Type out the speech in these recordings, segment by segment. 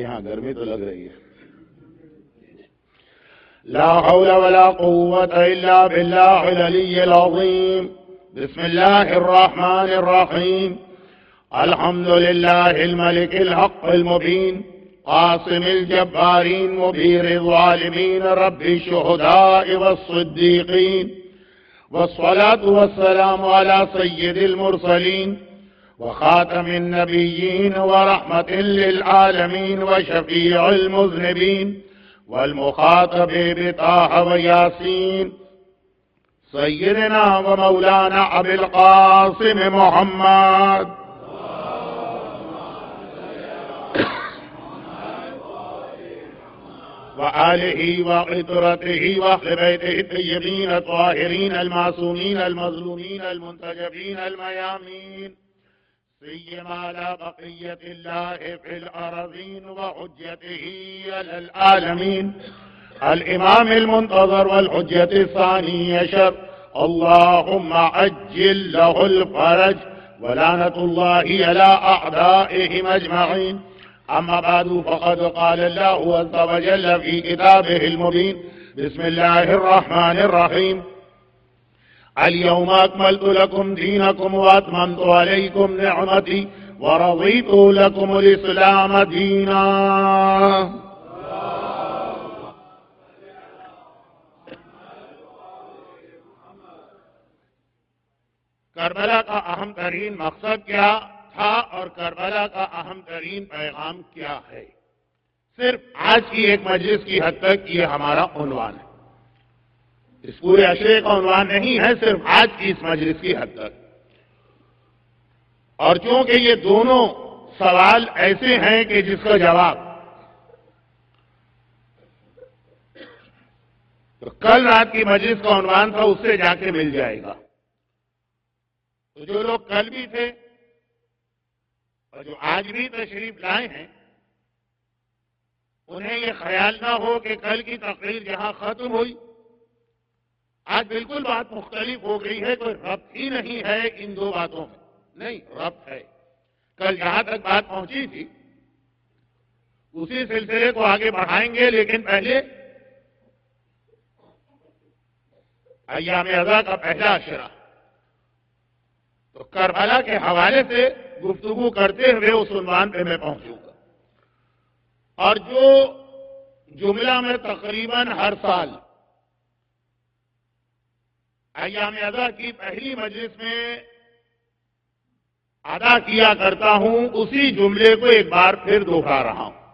یہاں گرمی تو لگ رہی ہے. لا حول ولا قوة إلا بالله العلي العظيم. بسم الله الرحمن الرحيم. الحمد لله الملك الحق المبين قاسم الجبارين مبير الظالمين رب الشهداء والصديقين، والصلاة والسلام على سيد المرسلين وخاتم النبيين ورحمة للعالمين وشفيع المذنبين والمخاطب بطه وياسين سيدنا ومولانا أبي القاسم محمد وآله وعطرته وأهل بيته الطيبين الطاهرين المعصومين المظلومين المنتجبين الميامين، سيما على بقية الله في الأرضين وحجته على العالمين الإمام المنتظر والحجة الثاني عشر، اللهم عجل له الفرج ولعنة الله على أعدائهم أجمعين. أما بعد، فقد قال الله عز وجل في كتابه المبين: بسم الله الرحمن الرحيم. اليوم أكملت لكم دينكم وأتممت عليكم نعمتي ورضيت لكم الإسلام دينا. کربلا کا اہم ترین مقصد کیا تھا اور کربلا کا اہم ترین پیغام کیا ہے؟ صرف آج کی ایک مجلس کی حد تک یہ ہمارا عنوان ہے. اس پورے عشرے کا عنوان نہیں ہے، صرف آج کی اس مجلس کی حد تک. اور چونکہ یہ دونوں سوال ایسے ہیں کہ جس کا جواب تو کل رات کی مجلس کا عنوان تھا، اس سے جا کے مل جائے گا. تو جو لوگ کل بھی تھے اور جو آج بھی تشریف لائے ہیں، انہیں یہ خیال نہ ہو کہ کل کی تقریر جہاں ختم ہوئی آج بالکل بات مختلف ہو گئی ہے. کوئی ربط ہی نہیں ہے ان دو باتوں میں. نہیں، ربط ہے. کل جہاں تک بات پہنچی تھی اسی سلسلے کو آگے بڑھائیں گے، لیکن پہلے ایام عزا کا پہلا عشرہ تو کربلا کے حوالے سے گفتگو کرتے ہوئے اس عنوان پہ میں پہنچوں گا. اور جو جملہ میں تقریباً ہر سال ایام عزا کی پہلی مجلس میں ادا کیا کرتا ہوں، اسی جملے کو ایک بار پھر دوہرا رہا ہوں.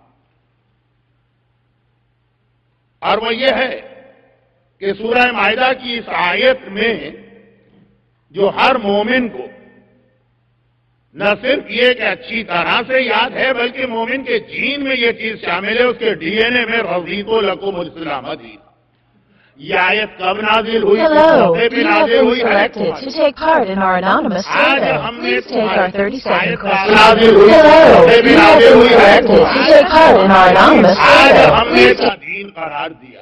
اور وہ یہ ہے کہ سورہ مائدہ کی اس آیت میں جو ہر مومن کو نہ صرف یہ کہ اچھی طرح سے یاد ہے، بلکہ مومن کے جین میں یہ چیز شامل ہے، اس کے ڈی این اے میں رضیت لکم الاسلام دینا. یہ آیت کب نازل ہوئی؟ Hello, you have been selected to take part in our anonymous survey. Please take our 30-second question. Hello, you have been selected to take part in our anonymous survey. ہم نے اس کا دین قرار دیا.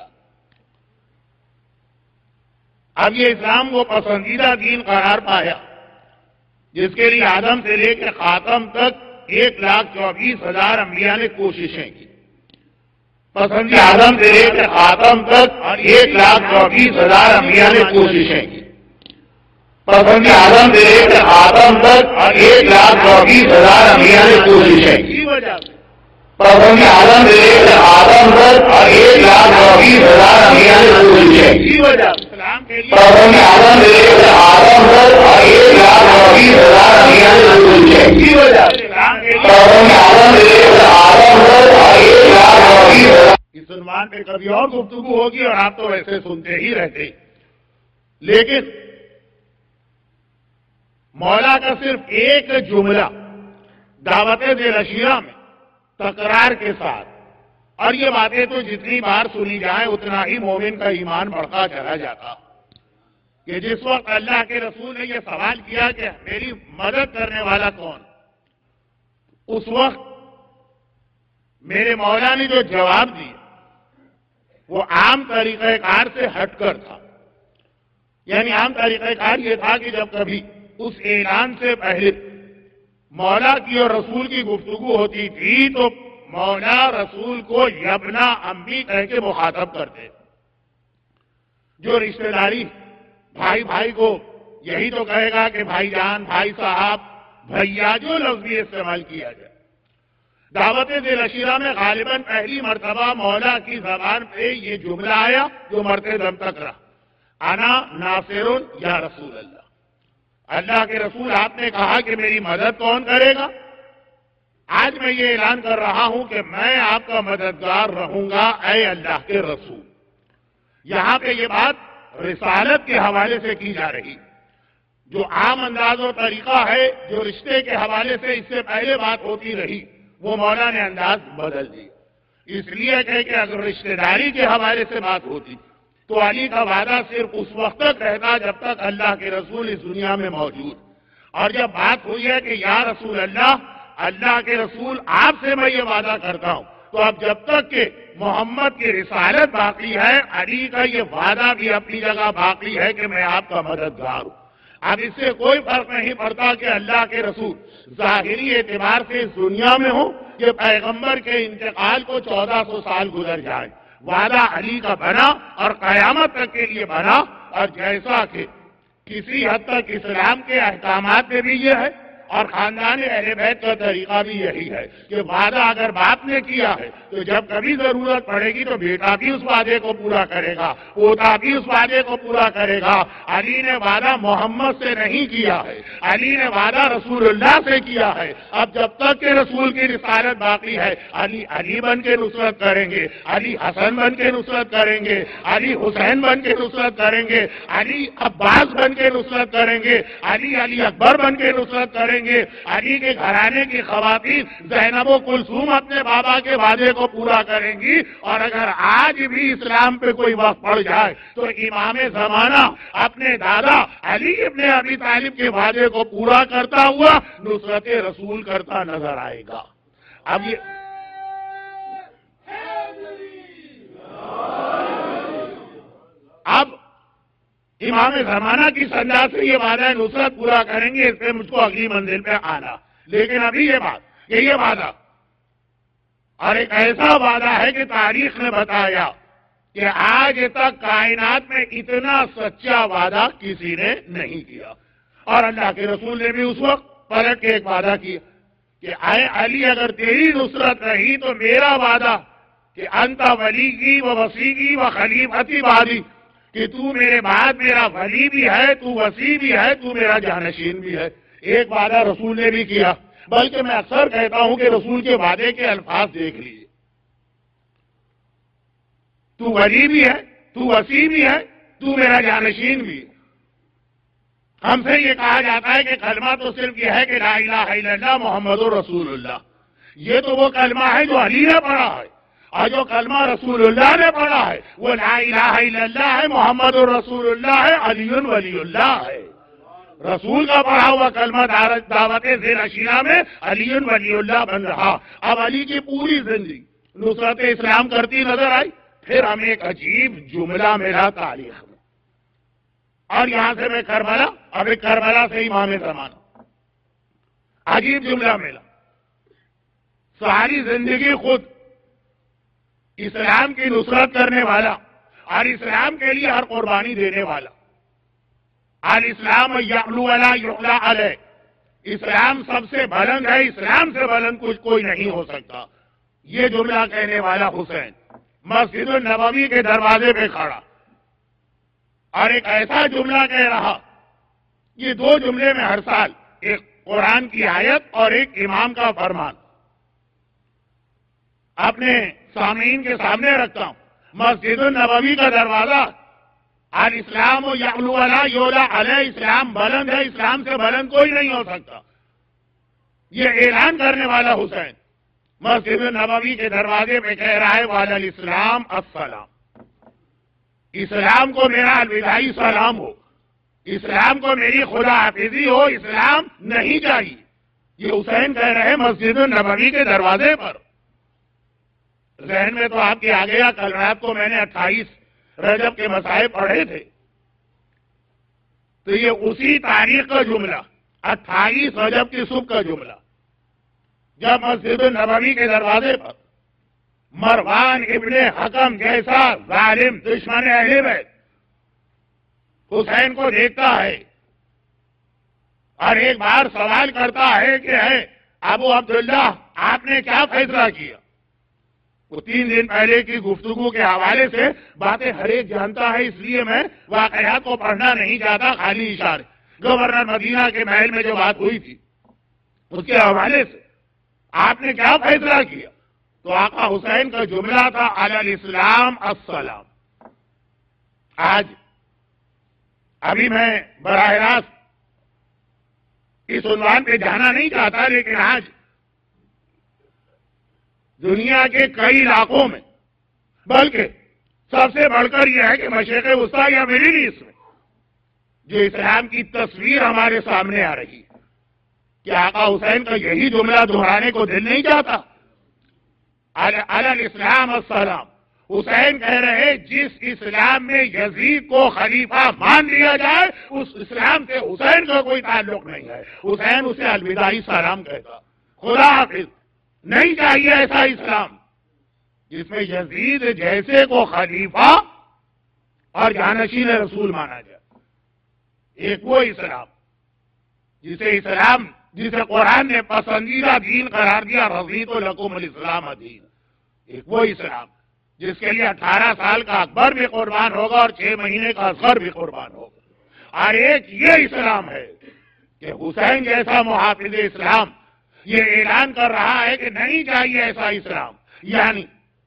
اب یہ اسلام کو پسندیدہ دین قرار پایا جس کے لیے آدم سے لے کے خاتم تک 1,24,000 انبیاء نے کوششیں کی. پسندیدہ آدم سے لے کے خاتم تک 1,24,000 انبیاء نے کوششیں کی. پسندیدہ آدم سے لے کے خاتم تک 1,24,000 انبیاء نے کوششیں کی. پسندیدہ آدم سے لے کے خاتم تک 1,24,000 انبیاء نے کوششیں کی. پسندیدہ آدم سے لے کے خاتم تک 1,24,000 انبیاء نے کوششیں کی. پسندیدہ آدم سے لے کے خاتم تک 1,24,000. اس عنوان پہ کبھی اور گفتگو ہوگی اور آپ تو ایسے سنتے ہی رہتے. لیکن مولا کا صرف ایک جملہ دعوت ذیل عشیرہ میں تکرار کے ساتھ، اور یہ باتیں تو جتنی بار سنی جائیں اتنا ہی مومن کا ایمان بڑھتا چلا جاتا. کہ جس وقت اللہ کے رسول نے یہ سوال کیا کہ میری مدد کرنے والا کون، اس وقت میرے مولا نے جو جواب دیا وہ عام طریقہ کار سے ہٹ کر تھا. یعنی عام طریقہ کار یہ تھا کہ جب کبھی اس اعلان سے پہلے مولا کی اور رسول کی گفتگو ہوتی تھی تو مولا رسول کو یبنا امی کہہ کے مخاطب کرتے. جو رشتہ داری بھائی بھائی کو یہی تو کہے گا کہ بھائی جان، بھائی صاحب، بھیا، جو لفظ بھی استعمال کیا جائے. دعوت ذیل عشیرہ میں غالباً پہلی مرتبہ مولا کی زبان پہ یہ جملہ آیا جو مرتے دم تک رہا، انا ناصر یا رسول اللہ. اللہ کے رسول آپ نے کہا کہ میری مدد کون کرے گا؟ آج میں یہ اعلان کر رہا ہوں کہ میں آپ کا مددگار رہوں گا اے اللہ کے رسول. یہاں پہ یہ بات رسالت کے حوالے سے کی جا رہی. جو عام انداز و طریقہ ہے جو رشتے کے حوالے سے اس سے پہلے بات ہوتی رہی، وہ مولا نے انداز بدل دی. اس لیے کہ اگر رشتہ داری کے حوالے سے بات ہوتی تو علی کا وعدہ صرف اس وقت تک رہتا جب تک اللہ کے رسول اس دنیا میں موجود. اور جب بات ہوئی ہے کہ یا رسول اللہ، اللہ کے رسول آپ سے میں یہ وعدہ کرتا ہوں، تو اب جب تک کہ محمد کی رسالت باقی ہے، علی کا یہ وعدہ بھی اپنی جگہ باقی ہے کہ میں آپ کا مددگار ہوں. اب اس سے کوئی فرق نہیں پڑتا کہ اللہ کے رسول ظاہری اعتبار سے اس دنیا میں ہوں کہ پیغمبر کے انتقال کو 1400 سال گزر جائے. وعدہ علی کا بنا اور قیامت تک کے لیے بنا. اور جیسا کہ کسی حد تک اسلام کے احکامات میں بھی یہ ہے اور خاندان اہل بیت کا طریقہ بھی یہی ہے کہ وعدہ اگر باپ نے کیا ہے تو جب کبھی ضرورت پڑے گی تو بیٹا بھی اس وعدے کو پورا کرے گا، پوتا بھی اس وعدے کو پورا کرے گا. علی نے وعدہ محمد سے نہیں کیا ہے، علی نے وعدہ رسول اللہ سے کیا ہے. اب جب تک کہ رسول کی رسالت باقی ہے، علی بن کے نصرت کریں گے، علی حسن بن کے نصرت کریں گے، علی حسین بن کے نصرت کریں گے، علی عباس بن کے نصرت کریں گے، علی اکبر بن کے نصرت کریں گے. علی کے گھرانے کی خواتین زینب و کلثوم اپنے بابا کے وعدے کو پورا کریں گی. اور اگر آج بھی اسلام پہ کوئی وقت پڑ جائے تو امام زمانہ اپنے دادا علی ابن ابی طالب کے وعدے کو پورا کرتا ہوا نصرت رسول کرتا نظر آئے گا. اب امام زمانہ کی سنجا سے یہ وعدہ نصرت پورا کریں گے، اس سے مجھ کو اگلی منزل پہ آنا. لیکن ابھی یہ بات کہ یہ وعدہ اور ایک ایسا وعدہ ہے کہ تاریخ نے بتایا کہ آج تک کائنات میں اتنا سچا وعدہ کسی نے نہیں کیا. اور اللہ کے رسول نے بھی اس وقت پلٹ کے ایک وعدہ کیا کہ اے علی، اگر تیری نصرت رہی تو میرا وعدہ کہ انت ولی کی و وصی کی و خلیفتی بعدی، کہ تو میرے بعد میرا ولی بھی ہے، تو وصی بھی ہے، تو میرا جانشین بھی ہے. ایک وعدہ رسول نے بھی کیا. بلکہ میں اکثر کہتا ہوں کہ رسول کے وعدے کے الفاظ دیکھ لیجیے. تو ولی بھی ہے، تو وصی بھی ہے، تو میرا جانشین بھی ہے. ہم سے یہ کہا جاتا ہے کہ کلمہ تو صرف یہ ہے کہ لا الہ الا اللہ محمد رسول اللہ. یہ تو وہ کلمہ ہے جو علی نے پڑھا ہے، اور جو کلمہ رسول اللہ نے پڑھا ہے وہ لا الہ الا اللہ ہے، محمد رسول اللہ ہے، علی ولی اللہ ہے. رسول کا پڑھا ہوا کلمہ دعوت ذیل عشیرہ میں علی ولی اللہ بن رہا. اب علی کی پوری زندگی نصرت اسلام کرتی نظر آئی. پھر ہمیں ایک عجیب جملہ ملا تاریخ میں، اور یہاں سے میں کربلا سے امام زمانہ، عجیب جملہ ملا. ساری زندگی خود اسلام کی نصرت کرنے والا اور اسلام کے لیے ہر قربانی دینے والا. الاسلام یعلو ولا یعلی علیہ، اسلام سب سے بلند ہے، اسلام سے بلند کچھ کوئی نہیں ہو سکتا. یہ جملہ کہنے والا حسین مسجد النبوی کے دروازے پہ کھڑا اور ایک ایسا جملہ کہہ رہا. یہ دو جملے میں ہر سال ایک قرآن کی آیت اور ایک امام کا فرمان اپنے سامعین کے سامنے رکھتا ہوں. مسجد النبوی کا دروازہ، الاسلام یعلو ولا یعلی علیہ، اسلام بلند ہے، اسلام سے بلند کوئی نہیں ہو سکتا. یہ اعلان کرنے والا حسین مسجد النبوی کے دروازے پہ کہہ رہا ہے وعلی الاسلام السلام، اسلام کو میرا الوداعی سلام ہو، اسلام کو میری خدا حافظی ہو، اسلام نہیں چاہیے. یہ حسین کہہ رہے ہیں مسجد النبوی کے دروازے پر. ذہن میں تو آپ کے آ گیا، کل رات کو میں نے 28 رجب کے مسائل پڑھے تھے، تو یہ اسی تاریخ کا جملہ 28 رجب کی صبح کا جملہ، جب مسجد النبوی کے دروازے پر مروان ابن حکم جیسا ظالم دشمن اہل بیت حسین کو دیکھتا ہے اور ایک بار سوال کرتا ہے کہ ہے ابو عبداللہ آپ نے کیا فیصلہ کیا؟ وہ 3 دن پہلے کی گفتگو کے حوالے سے باتیں ہر ایک جانتا ہے، اس لیے میں واقعات کو پڑھنا نہیں چاہتا، خالی اشارے۔ گورنر مدینہ کے محل میں جو بات ہوئی تھی اس کے حوالے سے آپ نے کیا فیصلہ کیا؟ تو آقا حسین کا جملہ تھا علی الاسلام السلام۔ آج ابھی میں براہ راست اس عنوان پہ جانا نہیں چاہتا، لیکن آج دنیا کے کئی علاقوں میں، بلکہ سب سے بڑھ کر یہ ہے کہ مشرق وسطی یا مڈل ایسٹ میں جو اسلام کی تصویر ہمارے سامنے آ رہی ہے، کیا آقا حسین کا یہی جملہ دہرانے کو دل نہیں چاہتا؟ علی الاسلام السلام۔ حسین کہہ رہے جس اسلام میں یزید کو خلیفہ مان لیا جائے اس اسلام سے حسین کا کوئی تعلق نہیں ہے، حسین اسے الوداعی سلام کہتا، خدا حافظ۔ نہیں چاہیے ایسا اسلام جس میں یزید جیسے کو خلیفہ اور جانشین رسول مانا جائے۔ ایک وہ اسلام جسے قرآن نے پسندیدہ دین قرار دیا، رضیت لکم الاسلام دین۔ ایک وہ اسلام جس کے لیے 18 سال کا اکبر بھی قربان ہوگا اور 6 مہینے کا اصغر بھی قربان ہوگا۔ اور ایک یہ اسلام ہے کہ حسین جیسا محافظ اسلام یہ اعلان کر رہا ہے کہ نہیں چاہیے ایسا اسلام، یعنی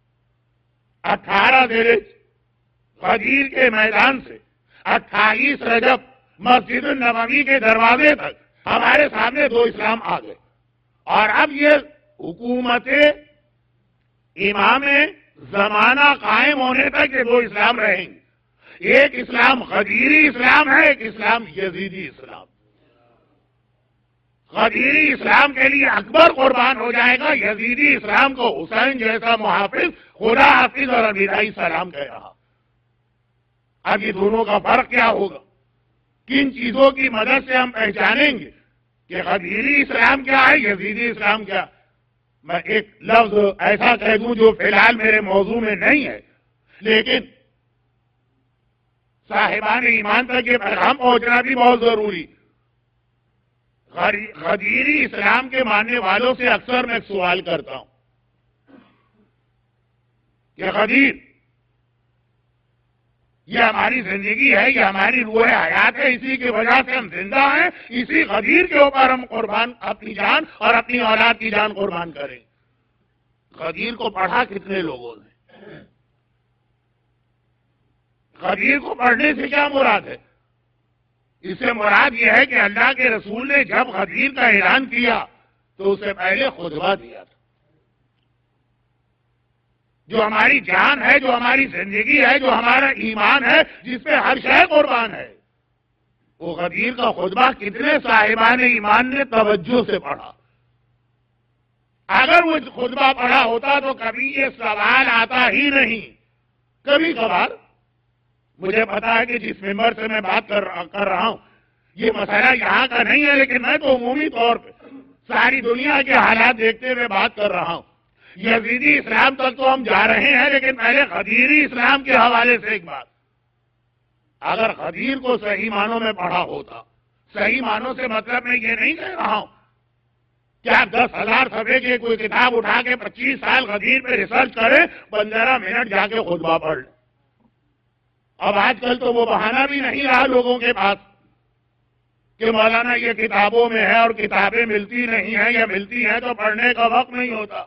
18 ذیلحجہ غدیر کے میدان سے 28 رجب مسجد النبوی کے دروازے تک ہمارے سامنے 2 اسلام آ گئے، اور اب یہ حکومت امام زمانہ قائم ہونے تک یہ 2 اسلام رہیں گے۔ ایک اسلام غدیری اسلام ہے، ایک اسلام یزیدی اسلام۔ غدیری اسلام کے لیے اکبر قربان ہو جائے گا، یزیدی اسلام کو حسین جیسا محافظ خدا حافظ اور الوداعی سلام کہہ رہا۔ اب یہ دونوں کا فرق کیا ہوگا؟ کن چیزوں کی مدد سے ہم پہچانیں گے کہ غدیری اسلام کیا ہے، یزیدی اسلام کیا؟ میں ایک لفظ ایسا کہہ دوں جو فی الحال میرے موضوع میں نہیں ہے، لیکن صاحبان ایمان تک یہ پیغام پہنچنا بھی بہت ضروری۔ غدیری اسلام کے ماننے والوں سے اکثر میں ایک سوال کرتا ہوں کہ غدیر یہ ہماری زندگی ہے، یہ ہماری روح حیات ہے، اسی کی وجہ سے ہم زندہ ہیں، اسی غدیر کے اوپر ہم قربان اپنی جان اور اپنی اولاد کی جان قربان کریں۔ غدیر کو پڑھا کتنے لوگوں نے؟ غدیر کو پڑھنے سے کیا مراد ہے؟ اس سے مراد یہ ہے کہ اللہ کے رسول نے جب غدیر کا اعلان کیا تو اس سے پہلے خطبہ دیا تھا۔ جو ہماری جان ہے، جو ہماری زندگی ہے، جو ہمارا ایمان ہے، جس پہ ہر شے قربان ہے، وہ غدیر کا خطبہ کتنے صاحبان ایمان نے توجہ سے پڑھا؟ اگر وہ خطبہ پڑھا ہوتا تو کبھی یہ سوال آتا ہی نہیں۔ کبھی کبھار مجھے پتا ہے کہ جس ممبر سے میں بات کر رہا ہوں یہ مسئلہ یہاں کا نہیں ہے، لیکن میں تو عمومی طور پہ ساری دنیا کے حالات دیکھتے ہوئے بات کر رہا ہوں۔ یزیدی اسلام تک تو ہم جا رہے ہیں، لیکن پہلے غدیری اسلام کے حوالے سے ایک بات، اگر غدیر کو صحیح معنوں میں پڑھا ہوتا، صحیح معنوں سے مطلب میں یہ نہیں کہہ رہا ہوں کہ آپ 10,000 صفحے کی کوئی کتاب اٹھا کے 25 سال غدیر پہ ریسرچ کریں، 15 منٹ جا کے خطبہ پڑھ لیں۔ اب آج کل تو وہ بہانہ بھی نہیں رہا لوگوں کے پاس کہ مولانا یہ کتابوں میں ہے اور کتابیں ملتی نہیں ہیں، یا ملتی ہیں تو پڑھنے کا وقت نہیں ہوتا۔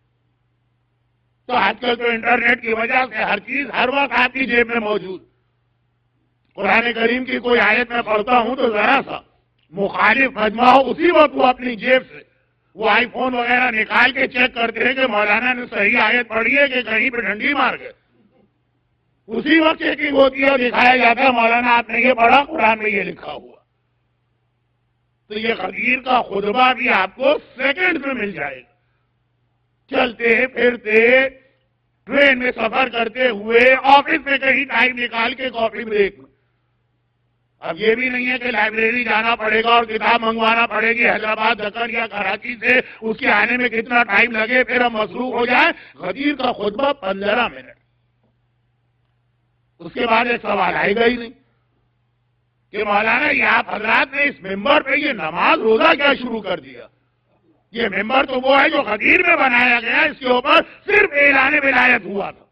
تو آج کل تو انٹرنیٹ کی وجہ سے ہر چیز ہر وقت آپ کی جیب میں موجود۔ قرآن کریم کی کوئی آیت میں پڑھتا ہوں تو ذرا سا مخالف مجمع ہو، اسی وقت وہ اپنی جیب سے وہ آئی فون وغیرہ نکال کے چیک کرتے ہیں کہ مولانا نے صحیح آیت پڑھی ہے کہ کہیں پہ ڈنڈی مار گئے۔ اسی وقت چیکنگ ہوتی ہے اور دکھایا جاتا ہے مولانا آپ نے یہ پڑھا، قرآن میں یہ لکھا ہوا۔ تو یہ غدیر کا خطبہ بھی آپ کو سیکنڈ میں مل جائے گا، چلتے پھرتے، ٹرین میں سفر کرتے ہوئے، آفس میں کہیں ٹائم نکال کے کافی بریک میں۔ اب یہ بھی نہیں ہے کہ لائبریری جانا پڑے گا اور کتاب منگوانا پڑے گی حیدرآباد دکن یا کراچی سے، اس کے آنے میں کتنا ٹائم لگے پھر ہم مصروف ہو جائیں. غدیر کا خطبہ 15 منٹ، اس کے بعد ایک سوال آئے گا ہی نہیں کہ مولانا یہ آپ حضرات نے اس ممبر پہ یہ نماز روزہ کیا شروع کر دیا؟ یہ ممبر تو وہ ہے جو غدیر میں بنایا گیا، اس کے اوپر صرف اعلان ولایت ہوا تھا.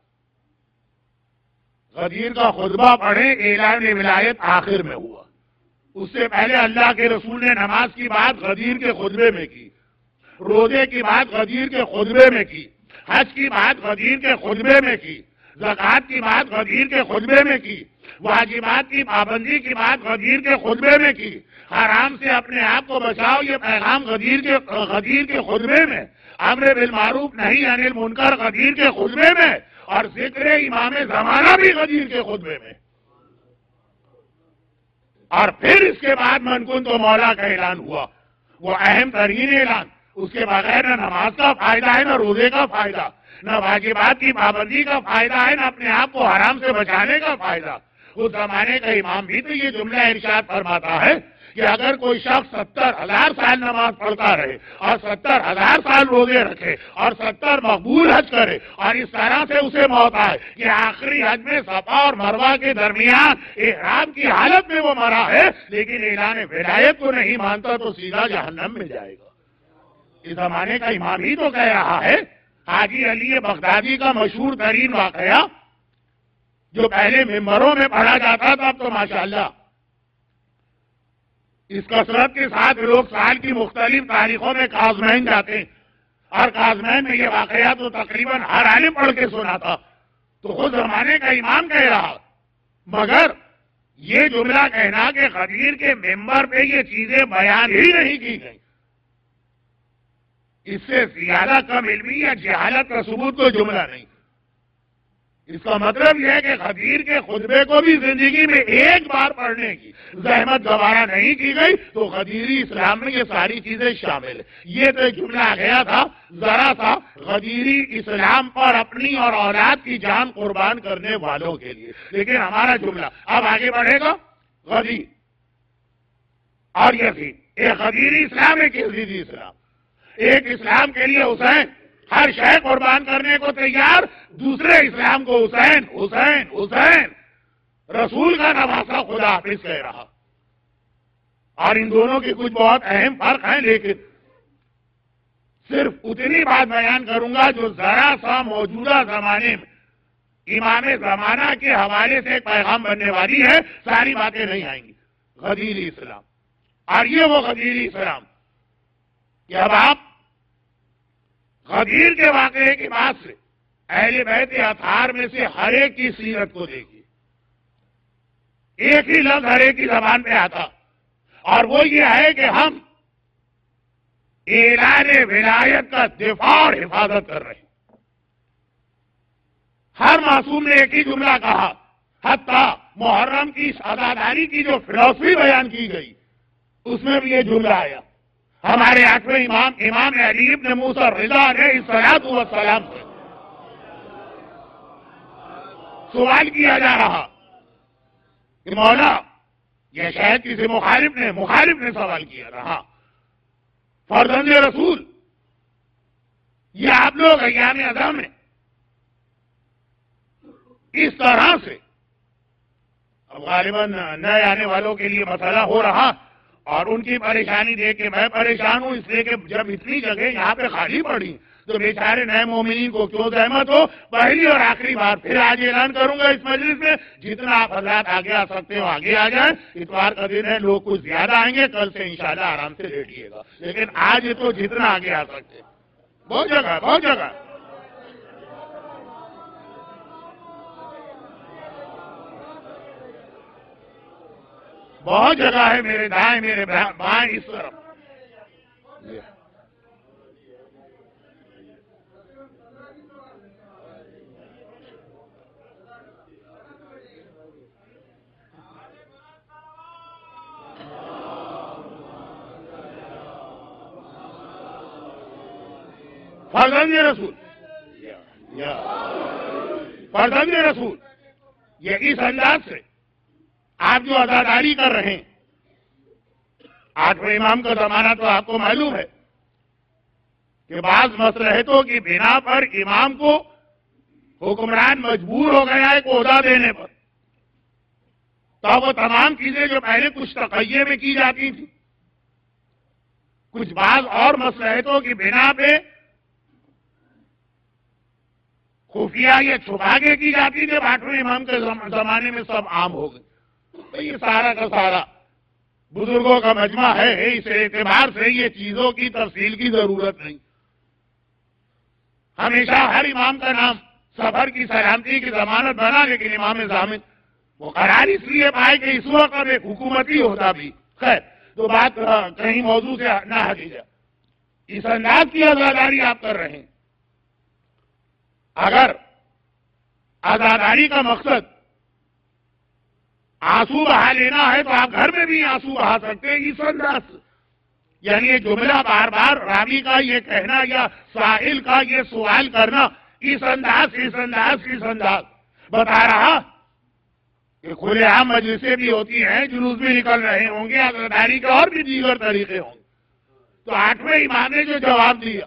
غدیر کا خطبہ پڑھیں، اعلان ولایت آخر میں ہوا. اس سے پہلے اللہ کے رسول نے نماز کی بات غدیر کے خطبے میں کی، روزے کی بات غدیر کے خطبے میں کی، حج کی بات غدیر کے خطبے میں کی، زکوٰۃ کی بات غدیر کے خطبے میں کی، واجبات کی پابندی کی بات غدیر کے خطبے میں کی، حرام سے اپنے آپ کو بچاؤ یہ پیغام غدیر کے خطبے میں، امر بالمعروف نہی عن المنکر غدیر کے خطبے میں، اور ذکر امام زمانہ بھی غدیر کے خطبے میں. اور پھر اس کے بعد من کن تو مولا کا اعلان ہوا، وہ اہم ترین اعلان. اس کے بغیر نہ نماز کا فائدہ ہے، نہ روزے کا فائدہ، نہ واجبات کی پابندی کا فائدہ ہے، نہ اپنے آپ کو حرام سے بچانے کا فائدہ. اس زمانے کا امام بھی تو یہ جملہ ارشاد فرماتا ہے کہ اگر کوئی شخص 70,000 سال نماز پڑھتا رہے اور 70,000 سال روزے رکھے اور 70 مقبول حج کرے اور اس طرح سے اسے موت آئے کہ آخری حج میں صفا اور مروہ کے درمیان احرام کی حالت میں وہ مرا ہے لیکن اعلان ولایت کو نہیں مانتا تو سیدھا جہنم میں جائے گا. اس زمانے کا امام ہی تو کہہ رہا ہے. حاجی علی بغدادی کا مشہور ترین واقعہ جو پہلے ممبروں میں پڑھا جاتا تھا، اب تو ماشاءاللہ اس کثرت کے ساتھ لوگ سال کی مختلف تاریخوں میں کازمین جاتے ہیں اور کازمین میں یہ واقعہ تو تقریباً ہر عالم پڑھ کے سنا تھا. تو خود زمانے کا امام کہہ رہا، مگر یہ جملہ کہنا کہ غدیر کے ممبر پہ یہ چیزیں بیان ہی نہیں کی گئی، اس سے زیادہ کم علمی یا جہالت کا ثبوت کوئی جملہ نہیں. اس کا مطلب یہ ہے کہ غدیر کے خطبے کو بھی زندگی میں ایک بار پڑھنے کی زحمت دوبارہ نہیں کی گئی تو غدیری اسلام میں یہ ساری چیزیں شامل ہیں. یہ تو جملہ آ گیا تھا ذرا سا غدیری اسلام پر اپنی اور اولاد کی جان قربان کرنے والوں کے لیے. لیکن ہمارا جملہ اب آگے بڑھے گا. غدیر اور یزید، ایک غدیری اسلام، ایک یزیدی اسلام. ایک اسلام کے لیے حسین ہر شے قربان کرنے کو تیار، دوسرے اسلام کو حسین حسین حسین رسول کا نواسا خدا حافظ کہہ رہا. اور ان دونوں کے کچھ بہت اہم فرق ہیں، لیکن صرف اتنی بات بیان کروں گا جو ذرا سا موجودہ زمانے میں امام زمانہ کے حوالے سے ایک پیغام بننے والی ہے. ساری باتیں نہیں آئیں گی. غدیری اسلام، اور یہ وہ غدیری اسلام کہ اب آپ غدیر کے واقعے کی بات سے اہل بیت اطہار میں سے ہر ایک کی سیرت کو دیکھیے. ایک ہی لفظ ہر ایک کی زبان پہ آتا اور وہ یہ ہے کہ ہم اعلان ولایت کا دفاع اور حفاظت کر رہے ہیں. ہر معصوم نے ایک ہی جملہ کہا، حتیٰ محرم کی عزاداری کی جو فلسفی بیان کی گئی اس میں بھی یہ جملہ آیا. ہمارے 8ویں امام علی ابن موسیٰ رضا علیہ الصلوۃ والسلام سے سوال کیا جا رہا کہ مولا یہ شاید کسی مخالف نے سوال کیا رہا، فرزند رسول یہ آپ لوگ ایام اعظم میں اس طرح سے، اب غالباً نئے آنے والوں کے لیے مسئلہ ہو رہا اور ان کی پریشانی دیکھ کے میں پریشان ہوں، اس لیے کہ جب اتنی جگہ یہاں پہ خالی پڑی تو بیچارے نئے مومنین کو کیوں زحمت ہو. پہلی اور آخری بار پھر آج اعلان کروں گا اس مجلس میں، جتنا آپ حضرات آگے آ سکتے ہو آگے آ جائیں. اتوار کا دن ہے، لوگ کچھ زیادہ آئیں گے، کل سے انشاءاللہ آرام سے لیٹیے گا، لیکن آج تو جتنا آگے آ سکتے. بہت جگہ بہت جگہ ہے، میرے دائیں میرے بائیں اس طرف. فرزند رسول یہ اس انداز سے آپ جو عزاداری کر رہے ہیں، 8ویں امام کا زمانہ تو آپ کو معلوم ہے کہ بعض مصلحتوں کی بنا پر امام کو حکمران مجبور ہو گیا ہے عہدہ دینے پر، تو وہ تمام چیزیں جو پہلے کچھ تقیے میں کی جاتی تھی، کچھ بعض اور مصلحتوں کی بنا پہ خفیہ یا چھپا کے کی جاتی تھی، 8ویں امام کے زمانے میں سب عام ہو گئے. تو یہ سارا کا سارا بزرگوں کا مجمع ہے، اس اعتبار سے یہ چیزوں کی تفصیل کی ضرورت نہیں. ہمیشہ ہر امام کا نام سفر کی سلامتی کی ضمانت بنا، لیکن امام ضامن وہ قرار اس لیے پائے کہ اس وقت ایک حکومتی ہوتا بھی. خیر، تو بات کہیں موضوع سے نہ ہٹی جائے. اس انداز کی عزاداری آپ کر رہے ہیں. اگر عزاداری کا مقصد آنسو بہا لینا ہے تو آپ گھر میں بھی آنسو بہا سکتے ہیں اس انداز سے. یعنی یہ جملہ بار بار راوی کا یہ کہنا یا سائل کا یہ سوال کرنا اس انداز بتا رہا کہ کھلے عام مجلسیں بھی ہوتی ہیں، جلوس بھی نکل رہے ہوں گے، عزاداری کے اور بھی دیگر طریقے ہوں گے. تو 8ویں امام نے جو جواب دیا،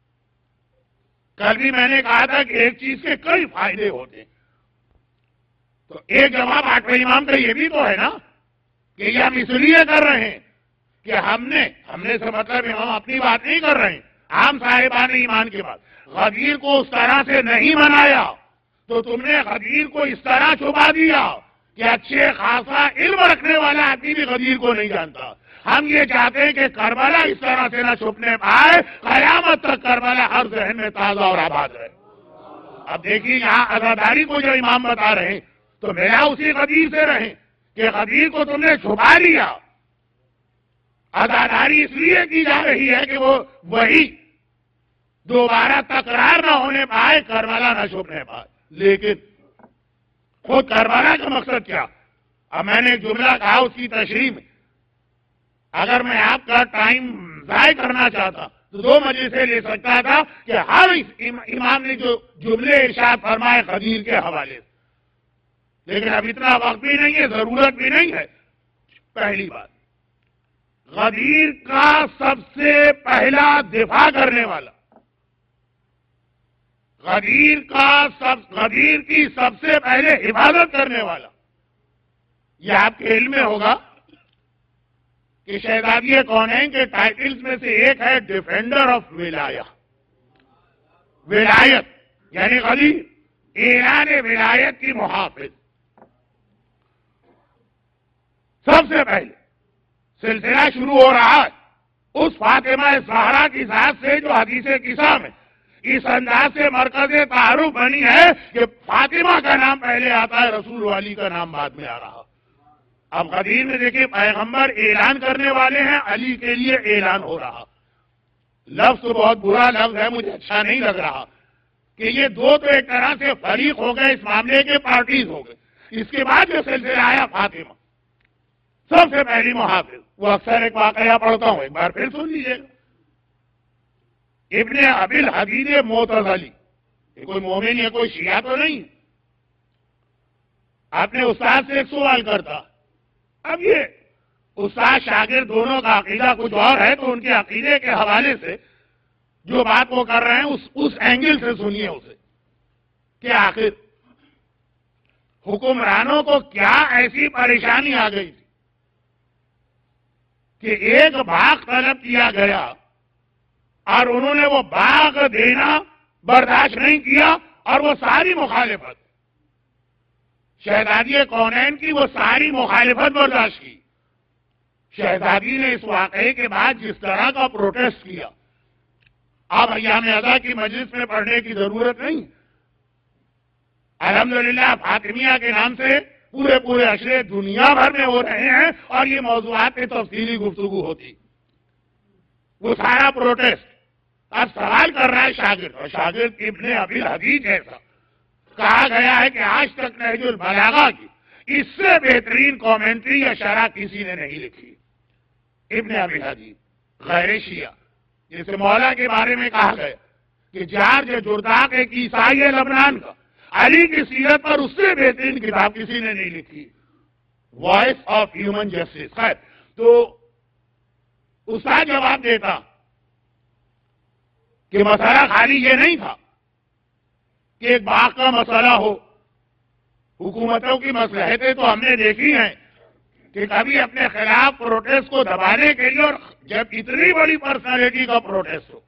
کل بھی میں نے کہا تھا کہ ایک چیز کے کئی فائدے ہوتے ہیں، تو ایک جواب 8ویں امام کا یہ بھی تو ہے نا کہ یہ ہم اس لیے کر رہے ہیں کہ ہم نے سے مطلب ہم اپنی بات نہیں کر رہے ہیں، عام صاحبان ایمان کے بعد غدیر کو اس طرح سے نہیں منایا تو تم نے غدیر کو اس طرح چھپا دیا کہ اچھے خاصا علم رکھنے والا آدمی بھی غدیر کو نہیں جانتا. ہم یہ چاہتے ہیں کہ کربلا اس طرح سے نہ چھپنے پائے، قیامت تک کربلا ہر ذہن میں تازہ اور آباد رہے. اب دیکھیے یہاں عزاداری کو جو امام بتا رہے ہیں تو میرا اسی غدیر سے رہے کہ غدیر کو تم نے چھپا لیا. عزاداری اس لیے کی جا رہی ہے کہ وہ وہی دوبارہ تکرار نہ ہونے پائے، کربلا نہ چھپنے پائے. لیکن خود کربلا کا مقصد کیا؟ اب میں نے ایک جملہ کہا اس کی تشریح میں، اگر میں آپ کا ٹائم ضائع کرنا چاہتا تو 2 مجلسیں لے سکتا تھا کہ ہر امام نے جو جملے ارشاد فرمائے غدیر کے حوالے سے، لیکن اب اتنا وقت بھی نہیں ہے، ضرورت بھی نہیں ہے. پہلی بات، غدیر کا سب سے پہلا دفاع کرنے والا، غدیر کی سب سے پہلے حفاظت کرنے والا، یہ آپ کے علم میں ہوگا کہ شہزادی کونین کے ٹائٹلز میں سے ایک ہے ڈیفینڈر آف ولایت، یعنی غدیر اعلان ولایت کی محافظ. سب سے پہلے سلسلہ شروع ہو رہا ہے اس فاطمہ زہرا کی ذات سے جو حدیث قصہ میں اس انداز سے مرکز تعارف بنی ہے کہ فاطمہ کا نام پہلے آتا ہے، رسول والی کا نام بعد میں آ رہا. اب غدیر میں دیکھیں پیغمبر اعلان کرنے والے ہیں، علی کے لیے اعلان ہو رہا. لفظ تو بہت برا لفظ ہے، مجھے اچھا نہیں لگ رہا کہ یہ دو تو ایک طرح سے فریق ہو گئے، اس معاملے کے پارٹیز ہو گئے. اس کے بعد جو سلسلہ آیا فاطمہ سب سے پہلی محافظ. وہ اکثر ایک واقعہ پڑھتا ہوں، ایک بار پھر سن لیجیے گا. ابن ابی الحدید معتزلی، یہ کوئی مومن ہے، کوئی شیعہ تو نہیں. آپ نے استاد سے ایک سوال کرتا، اب یہ استاد شاگرد دونوں کا عقیدہ کچھ اور ہے، تو ان کے عقیدے کے حوالے سے جو بات وہ کر رہے ہیں اس اینگل سے سنیے اسے کہ آخر حکمرانوں کو کیا ایسی پریشانی آ گئی تھی کہ ایک باغ طلب کیا گیا اور انہوں نے وہ باغ دینا برداشت نہیں کیا، اور وہ ساری مخالفت شہزادی کونین کی وہ ساری مخالفت برداشت کی. شہزادی نے اس واقعے کے بعد جس طرح کا پروٹیسٹ کیا، اب ایام ادا کی مجلس میں پڑھنے کی ضرورت نہیں. الحمدللہ فاطمیہ کے نام سے پورے اشرے دنیا بھر میں ہو رہے ہیں اور یہ موضوعات پہ تفصیلی گفتگو ہوتی. وہ سارا پروٹیسٹ اب سوال کر رہا ہے شاگرد، اور شاگرد ابن ابی الحدید جیسا کہا گیا ہے کہ آج تک نہج البلاغہ کی اس سے بہترین کامنٹری یا شرح کسی نے نہیں لکھی. ابن ابی الحدید غیر شیعہ، جیسے مولا کے بارے میں کہا گیا کہ جارج جرداق ایک عیسائی ہے لبنان کا، علی کی سیرت پر اس سے بہترین کتاب کسی نے نہیں لکھی. Voice of human justice. خیر تو استاد جواب دیتا کہ مسئلہ خالی یہ نہیں تھا کہ ایک باغ کا مسئلہ ہو. حکومتوں کی مصلحتیں تو ہم نے دیکھی ہیں کہ کبھی اپنے خلاف پروٹیسٹ کو دبانے کے لیے، اور جب اتنی بڑی پرسنالٹی کا پروٹیسٹ ہو.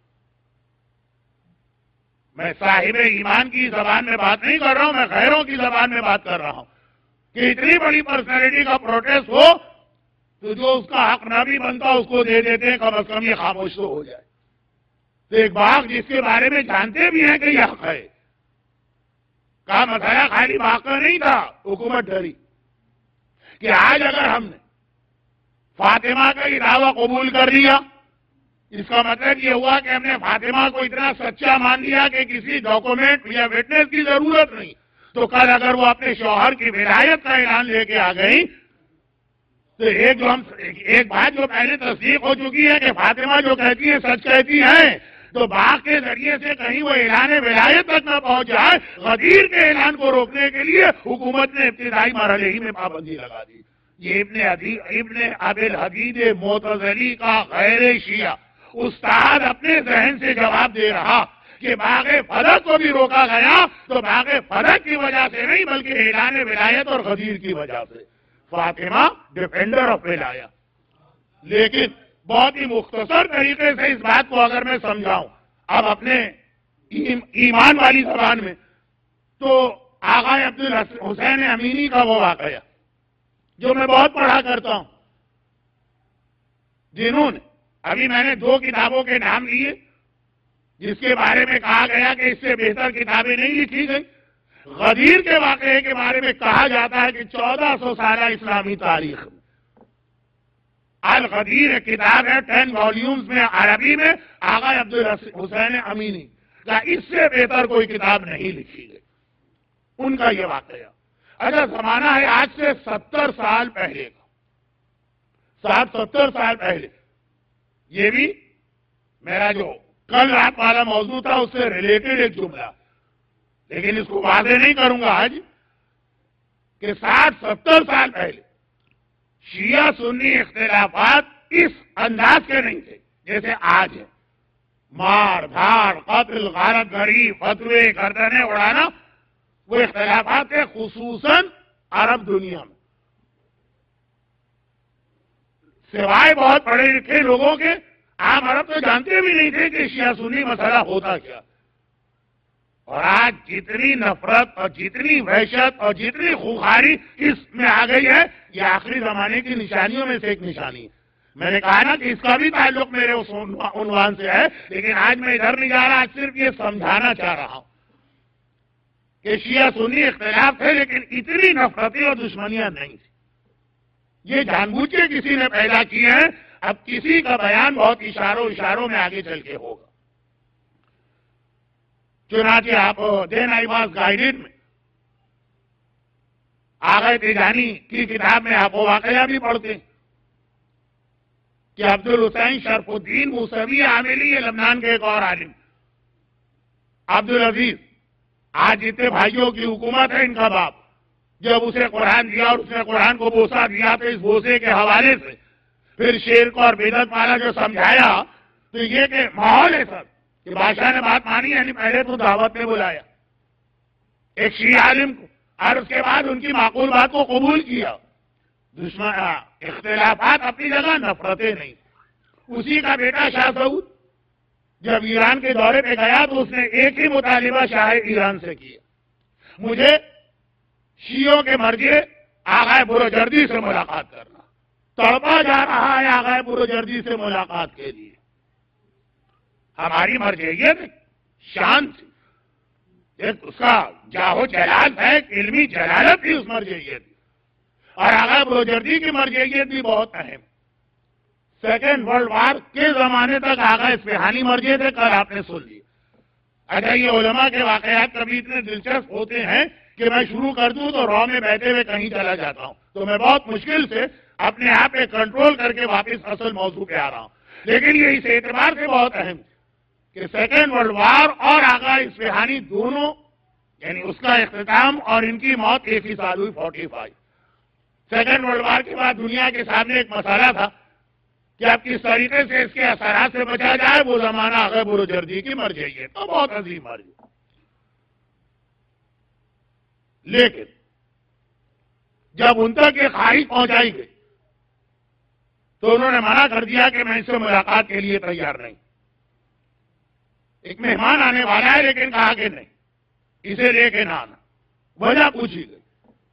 میں صاحب ایمان کی زبان میں بات نہیں کر رہا ہوں، میں غیروں کی زبان میں بات کر رہا ہوں کہ اتنی بڑی پرسنالٹی کا پروٹیسٹ ہو تو جو اس کا حق نہ بھی بنتا اس کو دے دیتے ہیں، کم از کم یہ خاموش تو ہو جائے. تو ایک باغ جس کے بارے میں جانتے بھی ہیں کہ یہ حق ہے، کا مسئلہ خالی باغ کا نہیں تھا. حکومت ڈری کہ آج اگر ہم نے فاطمہ کا یہ دعویٰ قبول کر لیا، اس کا مطلب یہ ہوا کہ ہم نے فاطمہ کو اتنا سچا مان لیا کہ کسی ڈاکومنٹ یا وٹنس کی ضرورت نہیں. تو کل اگر وہ اپنے شوہر کی ولایت کا اعلان لے کے آ گئی تو ایک بات جو پہلے تصدیق ہو چکی ہے کہ فاطمہ جو کہتی ہے سچ کہتی ہے، تو باغ کے ذریعے سے کہیں وہ اعلان ولایت تک نہ پہنچ جائے. غدیر کے اعلان کو روکنے کے لیے حکومت نے ابتدائی مرحلے ہی میں پابندی لگا دی. یہ ابن ابی الحدید معتزلی کا غیر شیعہ استاد اپنے ذہن سے جواب دے رہا کہ باغ فلک کو بھی روکا گیا تو باغ فلک کی وجہ سے نہیں بلکہ اعلان ولایت اور غدیر کی وجہ سے. فاطمہ ڈیفینڈر آف ولایت. لیکن بہت ہی مختصر طریقے سے اس بات کو اگر میں سمجھاؤں اب اپنے ایمان والی زبان میں، تو آغا عبدالحسین امینی کا وہ واقعہ جو میں بہت پڑھا کرتا ہوں، جنہوں نے ابھی میں نے 2 کتابوں کے نام لیے جس کے بارے میں کہا گیا کہ اس سے بہتر کتابیں نہیں لکھی گئی. غدیر کے واقعے کے بارے میں کہا جاتا ہے کہ 1400 سالہ اسلامی تاریخ میں الغدیر ایک کتاب ہے 10 والیومز میں عربی میں آغا عبدالحسین امینی کا، اس سے بہتر کوئی کتاب نہیں لکھی گئی. ان کا یہ واقعہ اگر زمانہ ہے آج سے 70 سال پہلے کا، 60-70 سال پہلے. یہ بھی میرا جو کل رات والا موضوع تھا اس سے ریلیٹڈ ایک جملہ، لیکن اس کو واضح نہیں کروں گا آج کہ 60-70 سال پہلے شیعہ سنی اختلافات اس انداز کے نہیں تھے جیسے آج ہے. مار دھاڑ، قتل، غارت گری، فتوے، گردنیں اڑانا، وہ اختلافات تھے خصوصاً عرب دنیا میں. سوائے بہت پڑھے لکھے لوگوں کے عام عرب تو جانتے بھی نہیں تھے کہ شیعہ سنی مسئلہ ہوتا کیا. اور آج جتنی نفرت اور جتنی وحشت اور جتنی خوخاری اس میں آ گئی ہے، یہ آخری زمانے کی نشانیوں میں سے ایک نشانی ہے. میں نے کہا نا کہ اس کا بھی تعلق میرے اس عنوان سے ہے، لیکن آج میں ادھر نہیں جا رہا، آج صرف یہ سمجھانا چاہ رہا ہوں کہ شیعہ سنی اختلاف تھے لیکن اتنی نفرتیں اور دشمنیاں نہیں تھیں. یہ جان بوجھ کے کسی نے پیدا کیے ہیں. اب کسی کا بیان بہت اشاروں میں آگے چل کے ہوگا. چنانچہ آپ دین آئی واز گائیڈڈ میں آغا تیجانی کی کتاب میں آپ وہ واقعہ بھی پڑھتے ہیں کہ عبدالحسین شرف الدین موسوی عاملی، یہ لبنان کے ایک اور عالم، عبدالعزیز، آج جتنے بھائیوں کی حکومت ہے ان کا باپ، جب اسے قرآن دیا اور اس نے قرآن کو بوسہ دیا تو اس بوسے کے حوالے سے پھر شرک اور بدعت والا جو سمجھایا تو یہ کہ ماحول ہے سر کہ بادشاہ نے بات مانی، یعنی پہلے تو دعوت میں بلایا ایک شیعہ عالم کو اور اس کے بعد ان کی معقول بات کو قبول کیا. اختلافات اپنی جگہ، نفرتیں نہیں. اسی کا بیٹا شاہ سعود جب ایران کے دورے پہ گیا تو اس نے ایک ہی مطالبہ شاہ ایران سے کیا، مجھے شیعوں کے مرجع آغا بروجردی سے ملاقات کرنا. تڑپا جا رہا ہے آغا بروجردی سے ملاقات کے لیے. ہماری مرجعیت شان تھی، اس کا جاہو جلال ہے، علمی جلالت تھی اس مرجعیت کی. اور آغا بروجردی کی مرجعیت بھی بہت اہم. سیکنڈ ورلڈ وار کے زمانے تک آغا اصفہانی مرجع تھے، کل آپ نے سن لیا. اچھا، یہ علماء کے واقعات کبھی اتنے دلچسپ ہوتے ہیں کہ میں شروع کر دوں تو رو میں بہتے ہوئے کہیں چلا جاتا ہوں، تو میں بہت مشکل سے اپنے آپ پہ کنٹرول کر کے واپس اصل موضوع پہ آ رہا ہوں. لیکن یہ اس اعتبار سے بہت اہم کہ سیکنڈ ورلڈ وار اور آغا اصفہانی دونوں، یعنی اس کا اختتام اور ان کی موت ایک ہی سال ہوئی، 45. سیکنڈ ورلڈ وار کے بعد دنیا کے سامنے ایک مسئلہ تھا کہ اب کس طریقے سے اس کے اثرات سے بچا جائے. وہ زمانہ آ گیا بروجردی کی مر جائیے تو بہت عظیم مر جائے. لیکن جب ان تک یہ خواہش پہنچائی گئی تو انہوں نے منع کر دیا کہ میں اس سے ملاقات کے لیے تیار نہیں. ایک مہمان آنے والا ہے لیکن کہا کہ نہیں, اسے لے کے نہ آنا. وجہ پوچھی گئی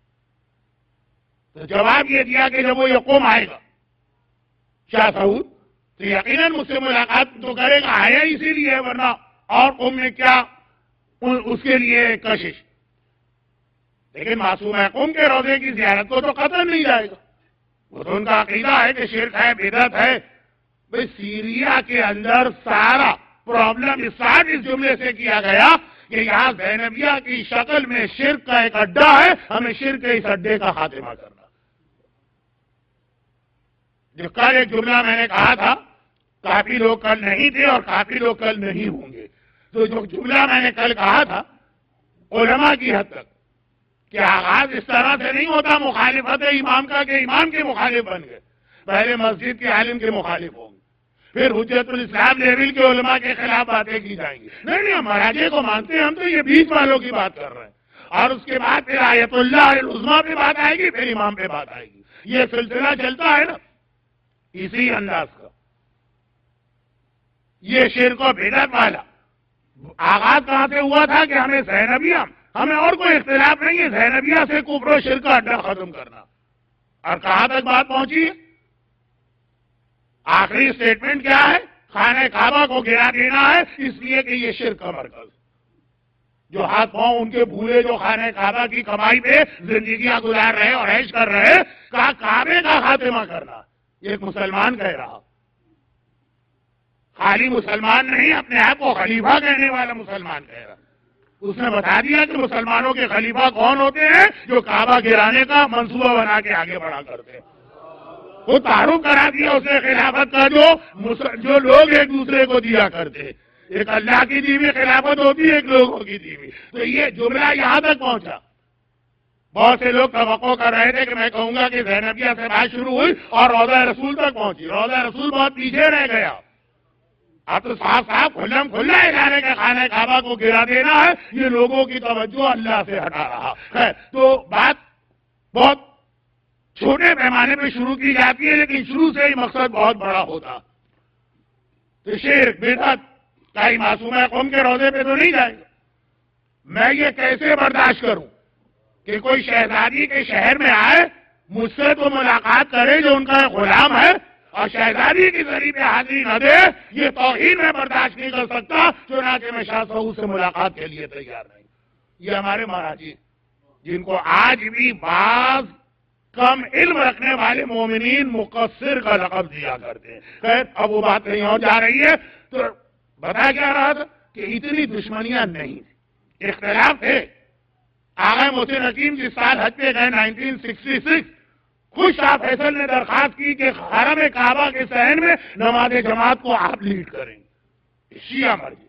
تو جواب یہ دیا کہ جب وہ یہ قوم آئے گا شاہ سعود تو یقیناً مجھ سے ملاقات تو کرے گا. آیا اسی لیے, ورنہ اور قوم نے کیا اس کے لیے کشش. لیکن معصوم قوم کے روزے کی زیارت کو تو قطع نہیں جائے گا. وہ تو ان کا عقیدہ ہے کہ شرک ہے, بدعت ہے. بھئی سیریا کے اندر سارا پرابلم اسٹارٹ اس جملے سے کیا گیا کہ یہاں زینبیہ کی شکل میں شرک کا ایک اڈا ہے, ہمیں شرک کے اس اڈے کا خاتمہ کرنا. جو کل ایک جملہ میں نے کہا تھا, کافی لوگ کل نہیں تھے اور کافی لوگ کل نہیں ہوں گے. تو جو جملہ میں نے کل کہا تھا علماء کی حد تک کہ آغاز اس طرح سے نہیں ہوتا مخالفت امام کا کہ امام کے مخالف بن گئے, پہلے مسجد کے عالم کے مخالف ہوں گے, پھر حجت الاسلام لیول کے علماء کے خلاف باتیں کی جائیں گی. نہیں ہم مہاراجے کو مانتے ہیں, ہم تو یہ بیچ والوں کی بات کر رہے ہیں. اور اس کے بعد پھر آیت اللہ العظمیٰ پہ بات آئے گی, پھر امام پہ بات آئے گی. یہ سلسلہ چلتا ہے نا اسی انداز کا. یہ شرک و بدعت والا آغاز کہاں سے ہوا تھا کہ ہمیں زینبیہ, ہمیں اور کوئی اختلاف نہیں ہے, زینبیہ سے کفر و شرک کا اڈا ختم کرنا. اور کہاں تک بات پہنچی ہے؟ آخری سٹیٹمنٹ کیا ہے؟ خانہ کعبہ کو گرا دینا ہے اس لیے کہ یہ شرک کا مرکز. جو ہاتھ پاؤں ان کے بھولے جو خانہ کعبہ کی کمائی پہ زندگیاں گزار رہے اور عیش کر رہے, کہا کعبے کا خاتمہ کرنا. یہ ایک مسلمان کہہ رہا, خالی مسلمان نہیں, اپنے آپ کو خلیفہ کہنے والا مسلمان کہہ رہا. اس نے بتا دیا کہ مسلمانوں کے خلیفہ کون ہوتے ہیں, جو کعبہ گرانے کا منصوبہ بنا کے آگے بڑھا کرتے ہیں. وہ تعارف کرا دیا اسے خلافت کا جو لوگ ایک دوسرے کو دیا کرتے. ایک اللہ کی دی ہوئی خلافت ہوتی ہے, ایک لوگوں کی دی ہوئی. تو یہ جملہ یہاں تک پہنچا. بہت سے لوگ توقع کر رہے تھے کہ میں کہوں گا کہ زینبیہ سے بات شروع ہوئی اور روضہ رسول تک پہنچی. روضہ رسول بہت پیچھے رہ گیا. اب تو صاف صاف کھلم کھلا ادارے کے خانہ کعبہ کو گرا دینا ہے, یہ لوگوں کی توجہ اللہ سے ہٹا رہا ہے. تو بات بہت چھوٹے پیمانے پہ شروع کی جاتی ہے لیکن شروع سے ہی مقصد بہت بڑا ہوتا. تو شرک بدعت کئی معصوم قوم کے روزے پہ تو نہیں جائے گا. میں یہ کیسے برداشت کروں کہ کوئی شہزادی کے شہر میں آئے, مجھ سے تو ملاقات کرے جو ان کا غلام ہے, اور شہزادی کی ذریعے پہ حاضری نہ دے. یہ توہین میں برداشت نہیں کر سکتا, چنانچہ میں شاہ سعود سے ملاقات کے لیے تیار نہیں. یہ ہمارے مہاراجی جن کو آج بھی بعض کم علم رکھنے والے مومنین مقصر کا لقب دیا کرتے ہیں. خیر اب وہ بات کہیں اور جا رہی ہے. تو بتا کیا رہا تھا کہ اتنی دشمنیاں نہیں تھی, اختلاف تھے. آغا محسن حکیم جس سال حج پہ گئے 1966, خود شاہ فیصل نے درخواست کی کہ حرم کعبہ کے صحن میں نماز جماعت کو آپ لیڈ کریں گے, شیعہ مرضی.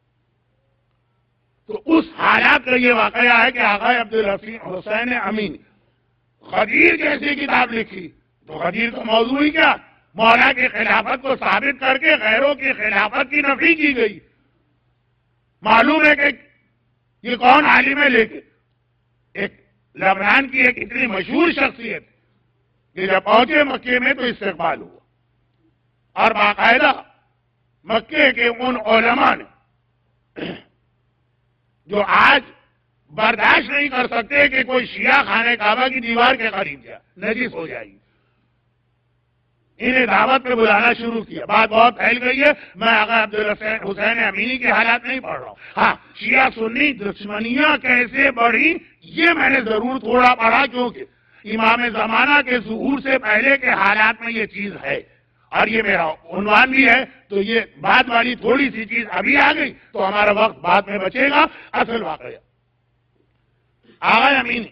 تو اس حالات کا یہ واقعہ ہے کہ آغا عبدالحسین امین غدیر جیسی کتاب لکھی. تو غدیر کا موضوع ہی کیا, مولا کی خلافت کو ثابت کر کے غیروں کی خلافت کی نفی کی گئی. معلوم ہے کہ یہ کون عالم ہے, لیکن ایک لبنان کی ایک اتنی مشہور شخصیت کہ جب پہنچے مکے میں تو استقبال ہوا, اور باقاعدہ مکے کے ان علماء نے جو آج برداشت نہیں کر سکتے کہ کوئی شیعہ خانہ کعبہ کی دیوار کے قریب جائے, نجس ہو جائے گی, انہیں دعوت پہ بلانا شروع کیا. بات بہت پھیل گئی ہے. میں آغا عبدالحسین امینی کے حالات نہیں پڑھ رہا ہوں. ہاں شیعہ سنی دشمنیاں کیسے بڑھی یہ میں نے ضرور تھوڑا پڑھا, کیونکہ امام زمانہ کے ظہور سے پہلے کے حالات میں یہ چیز ہے, اور یہ میرا عنوان بھی ہے. تو یہ بعد والی تھوڑی سی چیز ابھی آ گئی تو ہمارا وقت بعد میں بچے گا. اصل واقعہ آغا امینی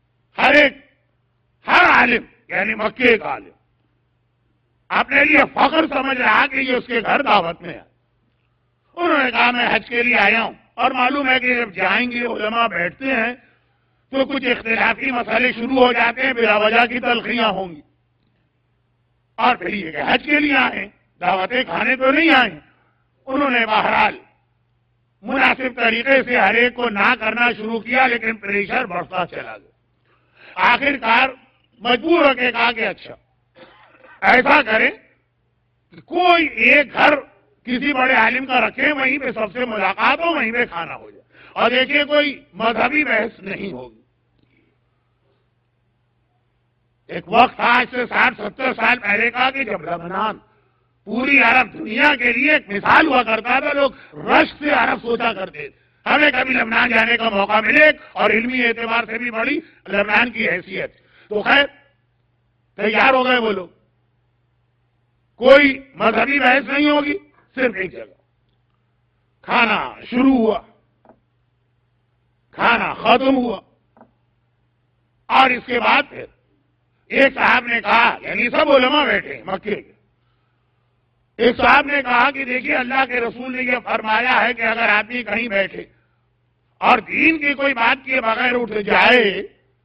ہر عالم یعنی مکے کا عالم اپنے لیے فخر سمجھ رہا کہ یہ اس کے گھر دعوت میں ہے. انہوں نے کہا میں حج کے لیے آیا ہوں, اور معلوم ہے کہ جب جائیں گے علماء بیٹھتے ہیں تو کچھ اختلافی مسئلے شروع ہو جاتے ہیں، بلا وجہ کی تلخیاں ہوں گی. اور پھر یہ کہ حج کے لیے آئے، دعوتیں کھانے تو نہیں آئے. انہوں نے بہرحال مناسب طریقے سے ہر ایک کو نہ کرنا شروع کیا، لیکن پریشر بڑھتا چلا گیا. آخر کار مجبور ہو کے کہا کہ اچھا ایسا کریں کہ کوئی ایک گھر کسی بڑے عالم کا رکھے، وہیں پہ سب سے ملاقات ہو، وہیں پہ کھانا ہو جائے، اور دیکھیے کوئی مذہبی بحث نہیں ہوگی. ایک وقت تھا آج سے 60-70 سال پہلے کا کہ جب لبنان پوری عرب دنیا کے لیے ایک مثال ہوا کرتا تھا، لوگ رشک سے عرب سوچا کرتے تھے ہمیں کبھی لبنان جانے کا موقع ملے، اور علمی اعتبار سے بھی بڑی لبنان کی حیثیت. تو خیر تیار ہو گئے وہ لوگ، کوئی مذہبی بحث نہیں ہوگی، صرف ایک جگہ کھانا شروع ہوا، کھانا ختم ہوا. اور اس کے بعد پھر ایک صاحب نے کہا، یعنی سب علماء بیٹھے مکے کے، ایک صاحب نے کہا کہ دیکھیے اللہ کے رسول نے یہ فرمایا ہے کہ اگر آدمی کہیں بیٹھے اور دین کی کوئی بات کیے بغیر اٹھ جائے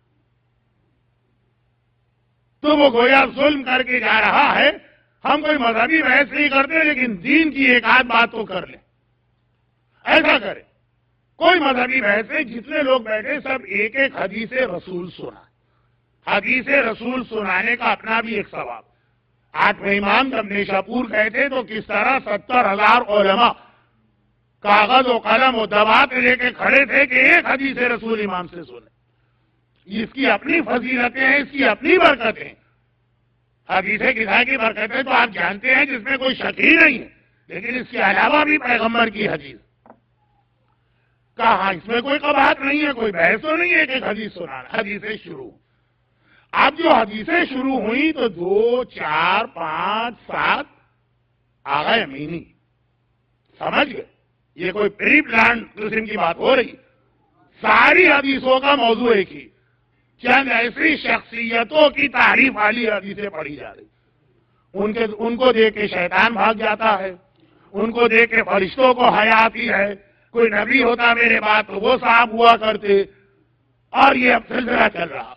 تو وہ گویا ظلم کر کے جا رہا ہے. ہم کوئی مذہبی بحث نہیں کرتے، لیکن دین کی ایک آدھ بات تو کر لیں. ایسا کریں کوئی مذہبی بحث ہے، جتنے لوگ بیٹھے سب ایک ایک حدیث رسول سنا. حدیث رسول سنانے کا اپنا بھی ایک ثواب. آٹھویں امام جب نیشاپور گئے تھے تو کس طرح 70,000 علماء کاغذ و قلم و دوات لے کے کھڑے تھے کہ ایک حدیث رسول امام سے سنیں. اس کی اپنی فضیلتیں ہیں، اس کی اپنی برکتیں ہیں. حدیث کسا کی برکتیں تو آپ جانتے ہیں، جس میں کوئی شک ہی نہیں ہے، لیکن اس کے علاوہ بھی پیغمبر کی حدیث کہاں، اس میں کوئی قباحت نہیں ہے، کوئی بحث تو نہیں ہے کہ حدیث سنانا. حدیثیں شروع، اب جو حدیثیں شروع ہوئی تو 2, 4, 5, 7 آ گئے مینی. سمجھ گئے یہ کوئی پری پلان قسم کی بات ہو رہی. ساری حدیثوں کا موضوع ایک ہی، چند ایسی شخصیتوں کی تعریف والی حدیثیں پڑھی جا رہی. ان کو دیکھ کے شیطان بھاگ جاتا ہے، ان کو دیکھ کے فرشتوں کو حیا آتی ہے. کوئی نبی ہوتا میرے بعد تو وہ صاحب ہوا کرتے. اور یہ اب سلسلہ چل رہا.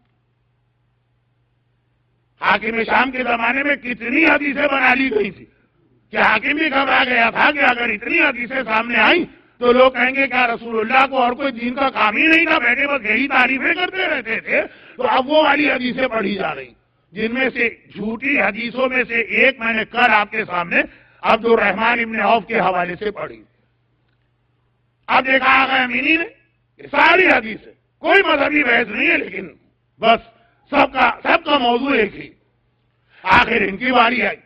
حاکم شام کے زمانے میں کتنی حدیثیں بنا لی گئی تھی کہ حاکم بھی گھبرا گیا تھا کہ اگر اتنی حدیثیں سامنے آئیں تو لوگ کہیں گے کہ رسول اللہ کو اور کوئی دین کا کام ہی نہیں تھا، بیٹھے بس یہی تعریفیں کرتے رہتے تھے. تو اب وہ والی حدیثیں پڑھی جا رہی، جن میں سے جھوٹی حدیثوں میں سے ایک میں نے کل آپ کے سامنے عبد الرحمن ابن عوف کے حوالے سے پڑھی. اب دیکھا آگا امینی نے یہ ساری حدیثیں، کوئی مذہبی بحث نہیں ہے، لیکن بس سب کا موضوع ایک ہی. آخر ان کی باری آئی.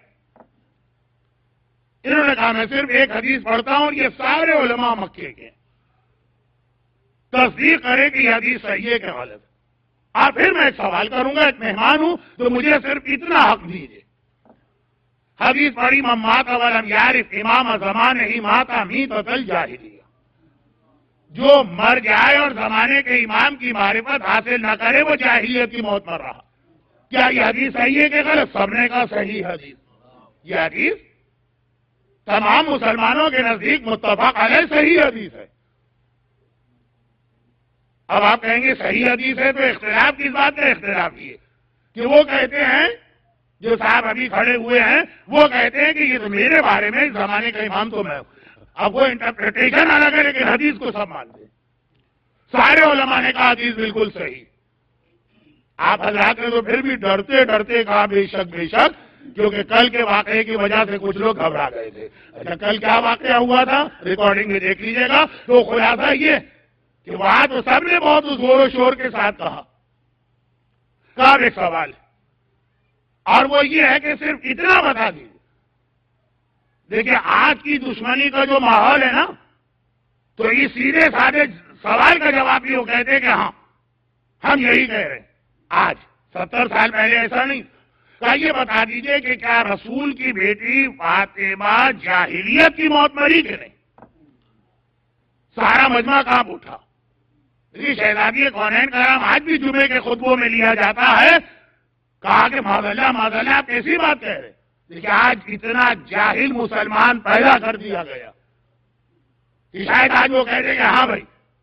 انہوں نے کہا میں صرف ایک حدیث پڑھتا ہوں اور یہ سارے علماء مکے کے تصدیق کرے کہ یہ حدیث صحیح ہے کہ غلط ہے. اور پھر میں ایک سوال کروں گا، ایک مہمان ہوں تو مجھے صرف اتنا حق دیجیے. حدیث پڑھی من مات ولم یعرف امام زمانہ مات میتۃ الجاہلیہ، جو مر جائے اور زمانے کے امام کی معرفت حاصل نہ کرے وہ جاہلیت کی موت مر رہا. کیا یہ حدیث صحیح ہے کہ غلط؟ سب نے کہا صحیح حدیث. یہ حدیث تمام مسلمانوں کے نزدیک متفق علیہ صحیح حدیث ہے. اب آپ کہیں گے صحیح حدیث ہے تو اختلاف کس بات کا اختلاف یہ کہ وہ کہتے ہیں، جو صاحب ابھی کھڑے ہوئے ہیں وہ کہتے ہیں کہ یہ تو میرے بارے میں اس زمانے کا امام تو میں ہوں. اب وہ انٹرپریٹیشن الگ ہے لیکن حدیث کو سب مانتے ہیں. سارے علماء نے کہا حدیث بالکل صحیح. آپ حضرات نے تو پھر بھی ڈرتے ڈرتے کہا بے شک، کیونکہ کل کے واقعے کی وجہ سے کچھ لوگ گھبرا گئے تھے. اچھا کل کیا واقعہ ہوا تھا ریکارڈنگ میں دیکھ لیجیے گا. تو خلاصہ یہ کہ وہاں تو سب نے بہت زور و شور کے ساتھ کہا. ایک سوال ہے اور وہ یہ ہے کہ صرف اتنا بتا دیجیے. دیکھیں آج کی دشمنی کا جو ماحول ہے نا، تو یہ سیدھے سادے سوال کا جواب بھی وہ کہتے کہ ہاں ہم یہی کہہ رہے ہیں. آج 70 سال پہلے ایسا نہیں. یہ بتا دیجئے کہ کیا رسول کی بیٹی فاطمہ جاہلیت کی موت مری کہ نہیں؟ سارا مجمع کہاں اٹھا. شہزادی کونین کا نام آج بھی جمعے کے خطبوں میں لیا جاتا ہے. کہا کہ معذاللہ آپ کیسی بات کہہ رہے؟ لیکن آج اتنا جاہل مسلمان پیدا کر دیا گیا کہ شاید آج وہ کہتے کہ ہاں بھائی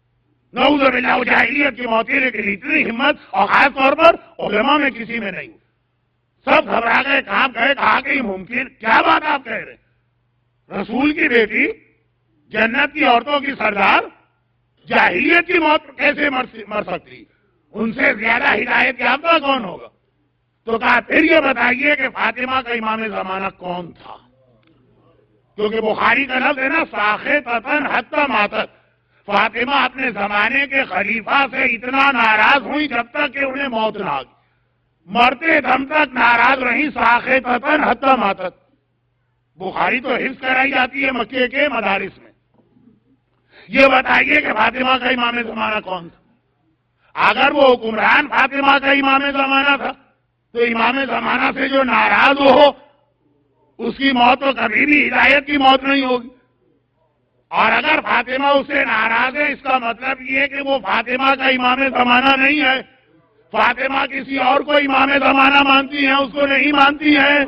نعوذ باللہ وہ جاہلیت کی موت ہے، لیکن اتنی ہمت اور خاص طور پر علماء میں کسی میں نہیں. سب گھبرا گئے، کہاں گئے، کہا کہ یہ ممکن کیا بات آپ کہہ رہے ہیں؟ رسول کی بیٹی، جنت کی عورتوں کی سردار، جاہلیت کی موت کیسے مر سکتی؟ ان سے زیادہ ہدایت یافتہ کون ہوگا؟ تو کہا پھر یہ بتائیے کہ فاطمہ کا امام زمانہ کون تھا؟ کیونکہ بخاری کا لفظ ہے نا ساخطۃ حتی ماتت. فاطمہ اپنے زمانے کے خلیفہ سے اتنا ناراض ہوئی جب تک کہ انہیں موت نہ آ گئی، مرتے دم تک ناراض رہی، ساخطۃ حتی ماتت. بخاری تو حفظ کرائی جاتی ہے مکے کے مدارس میں. یہ بتائیے کہ فاطمہ کا امام زمانہ کون تھا؟ اگر وہ حکمران فاطمہ کا امام زمانہ تھا تو امام زمانہ سے جو ناراض ہو اس کی موت تو کبھی بھی ہدایت کی موت نہیں ہوگی. اور اگر فاطمہ اس سے ناراض ہے، اس کا مطلب یہ ہے کہ وہ فاطمہ کا امام زمانہ نہیں ہے، فاطمہ کسی اور کو امام زمانہ مانتی ہیں، اس کو نہیں مانتی ہے.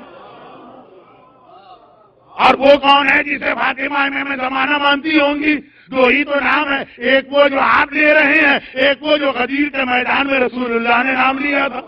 اور وہ کون ہے جسے فاطمہ امام زمانہ مانتی ہوں گی؟ دو ہی تو نام ہے، ایک وہ جو آپ لے رہے ہیں، ایک وہ جو غدیر کے میدان میں رسول اللہ نے نام لیا تھا.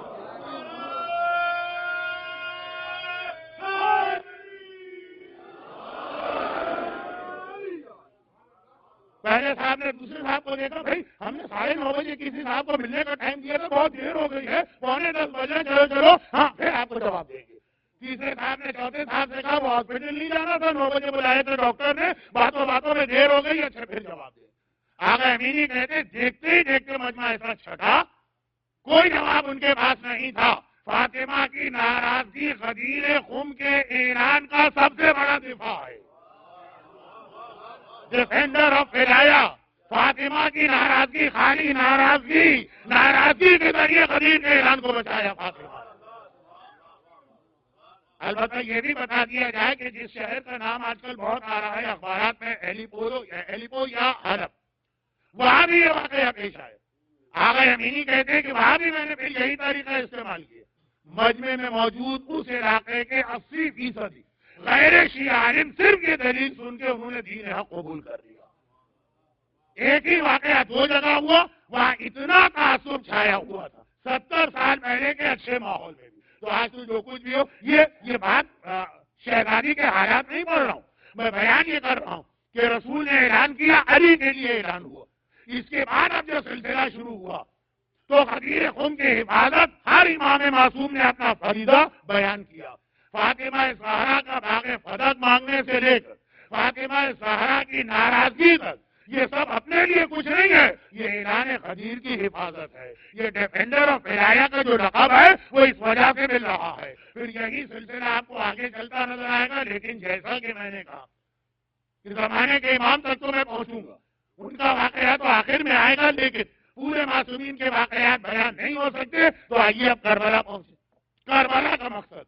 پہلے صاحب نے دوسرے صاحب کو دیکھا، بھائی ہم نے 9:30 بجے کسی صاحب کو ملنے کا ٹائم دیا تھا، بہت دیر ہو گئی ہے، 9:45 بجے، چلو ہاں پھر آپ کو جواب دیں گے. تیسرے صاحب نے چوتھے صاحب سے کہا وہ ہاسپٹل نہیں جانا تھا، 9 بجے بلائے تھے ڈاکٹر نے، باتوں میں دیر ہو گئی، اچھا پھر جواب دیں. آغا امینی کہتے دیکھتے ہی دیکھتے مجمع ایسا چھٹا، کوئی جواب ان کے پاس نہیں تھا. فاطمہ کی ناراضگی غدیر خم کے اعلان کا سب سے بڑا دفاع ہے. Defender of ولایہ. فاطمہ کی ناراضگی خالی ناراضگی کے ذریعے غدیر کے اعلان کو بچایا فاطمہ. البتہ یہ بھی بتا دیا جائے کہ جس شہر کا نام آج کل بہت آ رہا ہے اخبارات میں، ایلیپو یا حلب، وہاں بھی یہ واقعہ پیش آیا. آغا امینی کہتے ہیں کہ وہاں بھی میں نے پھر یہی طریقہ استعمال کیا. مجمع میں موجود اس علاقے کے 80% غیر شیعہ عالم صرف یہ دلیل سن کے انہوں نے دین حق قبول کر لیا. ایک ہی واقعہ 2 جگہ ہوا، وہاں اتنا تعصب چھایا ہوا تھا 70 سال پہلے کے اچھے ماحول میں بھی. تو آج تو جو کچھ بھی ہو، یہ بات شہزادی کے حالات نہیں بول رہا ہوں، میں بیان یہ کر رہا ہوں کہ رسول نے اعلان کیا، علی کے لیے اعلان ہوا. اس کے بعد اب جو سلسلہ شروع ہوا تو غدیر خم کی حفاظت ہر امام معصوم نے اپنا فریضہ بیان کیا. فاطمہ زہرا کا باغ فدق مانگنے سے لے کر فاطمہ زہرا کی ناراضگی تک، یہ سب اپنے لیے کچھ نہیں ہے، یہ اعلان غدیر کی حفاظت ہے. یہ ڈیفینڈر آف ولایہ کا جو لقب ہے وہ اس وجہ سے مل رہا ہے. پھر یہی سلسلہ آپ کو آگے چلتا نظر آئے گا. لیکن جیسا کہ میں نے کہا کہ زمانے کے امام تک تو میں پہنچوں گا، ان کا واقعہ تو آخر میں آئے گا، لیکن پورے معصومین کے واقعات بیان نہیں ہو سکتے. تو آئیے اب کربلا پہنچے. کربلا کا مقصد،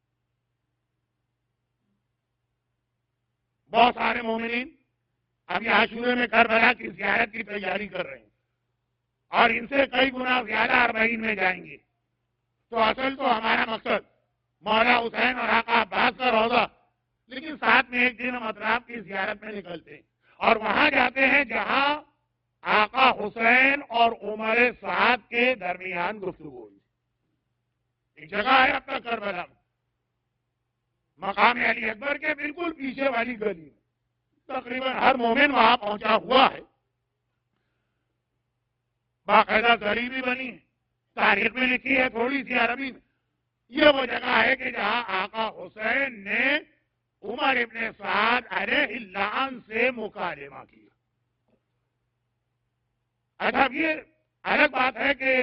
بہت سارے مومنین اب یہ عاشورے میں کربلا کی زیارت کی تیاری کر رہے ہیں اور ان سے کئی گنا زیادہ 40 میں جائیں گے. تو اصل تو ہمارا مقصد مولا حسین اور آقا عباس کا روضہ، لیکن ساتھ میں ایک دن ہم اطراف کی زیارت میں نکلتے ہیں اور وہاں جاتے ہیں جہاں آقا حسین اور عمر سعد کے درمیان گفتگو ہوئی. ایک جگہ ہے اب تک کربلا میں، مقام علی اکبر کے بالکل پیچھے والی گلی میں. تقریباً ہر مومن وہاں پہنچا ہوا ہے. باقاعدہ زری بھی بنی ہے، تاریخ میں لکھی ہے تھوڑی سی عربی میں. یہ وہ جگہ ہے کہ جہاں آقا حسین نے عمر ابن سعد علیہ اللعن سے مکالمہ کیا. اچھا یہ الگ بات ہے کہ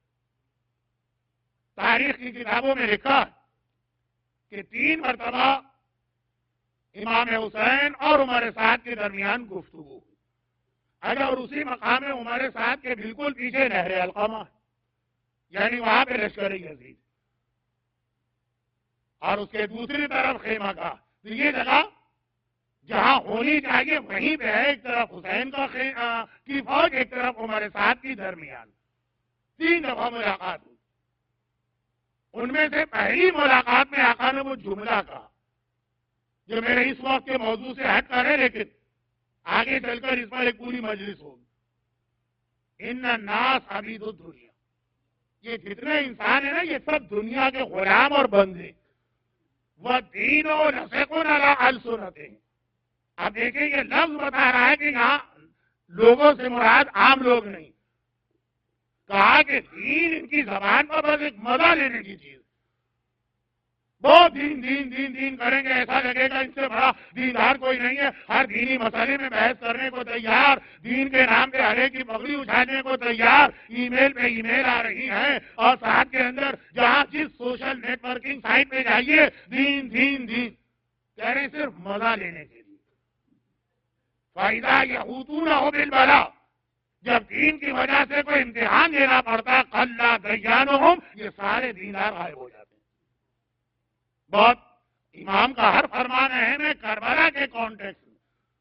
تاریخ کی کتابوں میں لکھا کہ 3 مرتبہ امام حسین اور عمر سعد کے درمیان گفتگو. اگر اسی مقام عمر سعد کے بالکل پیچھے نہر علقمہ، یعنی وہاں پہ لشکر یزید، اور اس کے دوسری طرف خیمہ کا. تو یہ جگہ جہاں ہونی چاہیے وہیں پہ ہے. ایک طرف حسین کی فوج، ایک طرف عمر سعد کی درمیان. 3 دفعہ ملاقات ہوئی. ان میں سے پہلی ملاقات میں آقا نے وہ جملہ کہا جو میرے اس وقت کے موضوع سے ہٹ کر ہے، لیکن آگے چل کر اس پر ایک پوری مجلس ہوگی. ان الناس عبید الدنیا، یہ جتنے انسان ہیں نا یہ سب دنیا کے غلام اور بندے. وَالدِّينُ نَسِقٌ عَلَىٰ أَلْسُنَتِهِمْ. اب دیکھیں یہ لفظ بتا رہا ہے کہ یہاں لوگوں سے مراد عام لوگ نہیں، کہا کہ دین ان کی زبان پر بس ایک مزہ لینے کی چیز. بہت دین دین دین دین کریں گے، ایسا لگے گا ان سے بڑا دیندار کوئی نہیں ہے. ہر دینی مسئلے میں بحث کرنے کو تیار، دین کے نام پہ ہر ایک کی پگڑی اٹھانے کو تیار. ای میل پہ ای میل آ رہی ہیں اور ساتھ کے اندر جہاں جس سوشل نیٹ ورکنگ سائٹ پہ جائیے دین دین دین کہہ رہے ہیں صرف مزہ لینے کے لیے. فائدہ یہودون ہو بالبلا، جب دین کی وجہ سے کوئی امتحان دینا پڑتا ہے قلّ دیانہم، یہ سارے دیندار غائب ہو جاتے ہیں. بہت امام کا ہر فرمان اہم ہے کربلا کے کانٹیکس میں.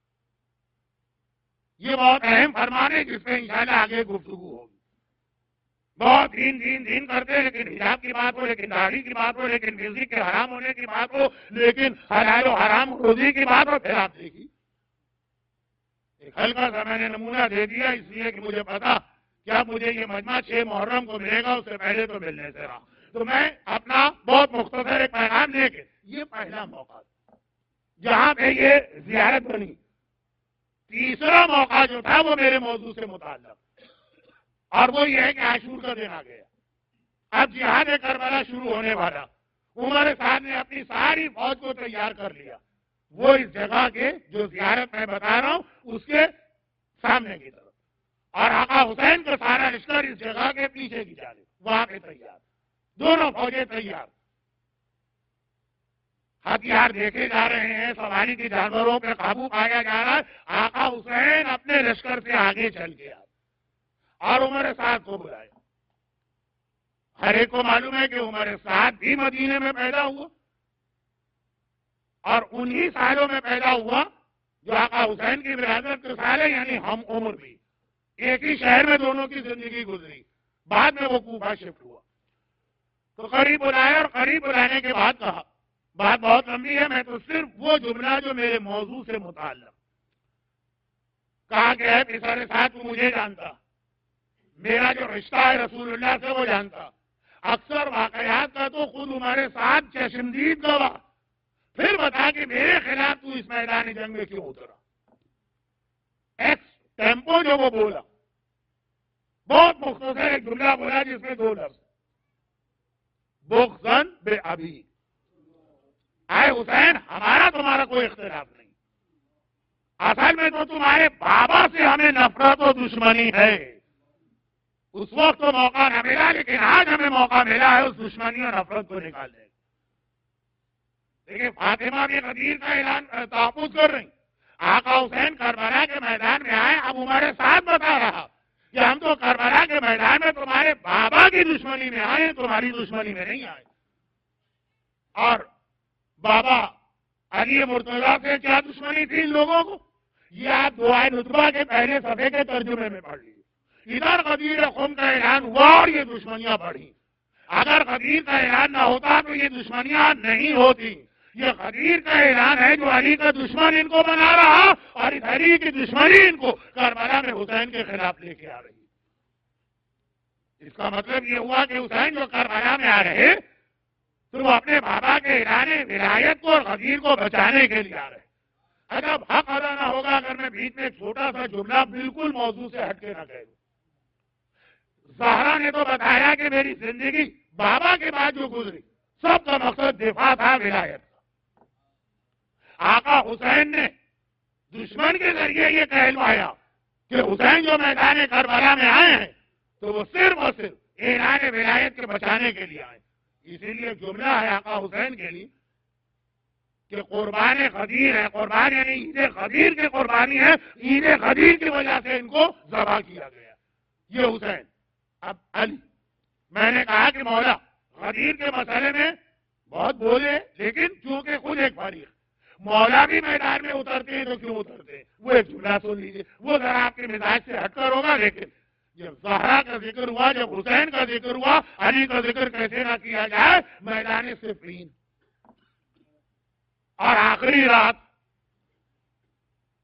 یہ بہت اہم فرمان ہے جس پہ انشاءاللہ آگے گفتگو ہوگی. بہت دین دین دین کرتے لیکن حجاب کی بات ہو، لیکن داڑھی کی بات ہو، لیکن میوزک کے حرام ہونے کی بات ہو، لیکن حلال و حرام روزی کی بات ہو، پھر آپ دیکھیے ایک ہلکا سا میں نے نمونہ دے دیا اس لیے کہ مجھے پتا کیا مجھے یہ مجمع 6 محرم کو ملے گا، اس سے پہلے تو ملنے سے رہا. تو میں اپنا بہت مختصر ایک پیغام لے کے، یہ پہلا موقع جہاں پہ یہ زیارت بنی. تیسرا موقع جو تھا وہ میرے موضوع سے متعلق، اور وہ یہ ہے کہ عاشور کا دن آ گیا. اب جہاد کربلا شروع ہونے والا. عمر صاحب نے اپنی ساری فوج کو تیار کر لیا. وہ اس جگہ کے جو زیارت میں بتا رہا ہوں اس کے سامنے کی طرف، اور آقا حسین کا سارا لشکر اس جگہ کے پیچھے کی جانب وہاں پہ تیار، دونوں فوجیں تیار. ہتھیار دیکھے جا رہے ہیں، سواری کے جانوروں پہ قابو پایا جا رہا ہے. آقا حسین اپنے لشکر سے آگے چل گیا اور عمر سعد کو بلایا. ہر ایک کو معلوم ہے کہ عمر سعد بھی مدینے میں پیدا ہوا اور انہی سالوں میں پیدا ہوا جو آقا حسین کی ولادت کے سال ہے، یعنی ہم عمر بھی. ایک ہی شہر میں دونوں کی زندگی گزری. بعد میں وہ کوفہ شفٹ ہوا. تو قریب بلایا اور قریب بلانے کے بعد کہا، بات بہت لمبی ہے، میں تو صرف وہ جملہ جو میرے موضوع سے متعلق کہا کہ ہے پسر سعد تو مجھے جانتا، میرا جو رشتہ ہے رسول اللہ سے وہ جانتا، اکثر واقعات کا تو خود ہمارے ساتھ چشمدید گواہ. پھر بتا کہ میرے خلاف تو اس میدان جنگ میں کیوں اترا. ایکس ٹیمپو جو وہ بولا، بہت مختصر ایک جملہ بولا جس میں 2 لفظ، بغضاً بے ابی. اے حسین ہمارا تمہارا کوئی اختلاف نہیں، اصل میں تو تمہارے بابا سے ہمیں نفرت و دشمنی ہے. اس وقت تو موقع نہ ملا، لیکن آج ہمیں موقع ملا ہے اس دشمنی اور نفرت کو نکالنے. دیکھیں فاطمہ بھی غدیر کا اعلان تحفظ کر رہی. آقا حسین کربلا کے میدان میں آئے. اب ہمارے ساتھ بتا رہا کہ ہم تو کربلا کے میدان میں تمہارے بابا کی دشمنی میں آئے، تمہاری دشمنی میں نہیں آئے. اور بابا علی مرتضیٰ سے کیا دشمنی تھی ان لوگوں کو، یہ آپ دعائے نطبہ کے پہلے صفحے کے ترجمے میں پڑھ لیجیے. ادھر غدیر قوم کا اعلان ہوا اور یہ دشمنیاں بڑھی. اگر غدیر کا اعلان نہ ہوتا تو یہ دشمنیاں نہیں ہوتی. یہ غدیر کا اعلان ہے جو علی کا دشمن ان کو بنا رہا، اور اس علی کی دشمنی ان کو کربلا میں حسین کے خلاف لے کے آ رہی. اس کا مطلب یہ ہوا کہ حسین جو کربلا میں آ رہے تو وہ اپنے بابا کے اعلان ولایت کو اور غدیر کو بچانے کے لیے آ رہے. اگر حق ادا نہ ہوگا اگر میں بیچ میں ایک چھوٹا سا جملہ بالکل موضوع سے ہٹ کے نہ کہہ دوں. زہرا نے تو بتایا کہ میری زندگی بابا کے بعد جو گزری سب کا مقصد دفاع تھا ولایت کا. آقا حسین نے دشمن کے ذریعے یہ کہلوایا کہ حسین جو میدان کربلا میں آئے ہیں تو وہ صرف اور صرف اعلان ولایت کے بچانے کے لیے آئے. اسی لیے جملہ ہے آقا حسین کے لیے کہ قربان غدیر ہے. قربان یعنی عید غدیر کی قربانی ہے. عید غدیر کی وجہ سے ان کو ذبح کیا گیا. یہ حسین. اب علی، میں نے کہا کہ مولا غدیر کے مسئلے میں بہت بولے، لیکن چونکہ خود ایک فریق مولا بھی میدان میں اترتے ہیں تو کیوں اترتے ہیں. وہ ایک جملہ سن لیجیے، وہ ذرا آپ کے مزاج سے ہٹ کر ہوگا، لیکن جب زہرا کا ذکر ہوا، جب حسین کا ذکر ہوا، علی کا ذکر کیسے نہ کیا جائے. میدان صفین اور آخری رات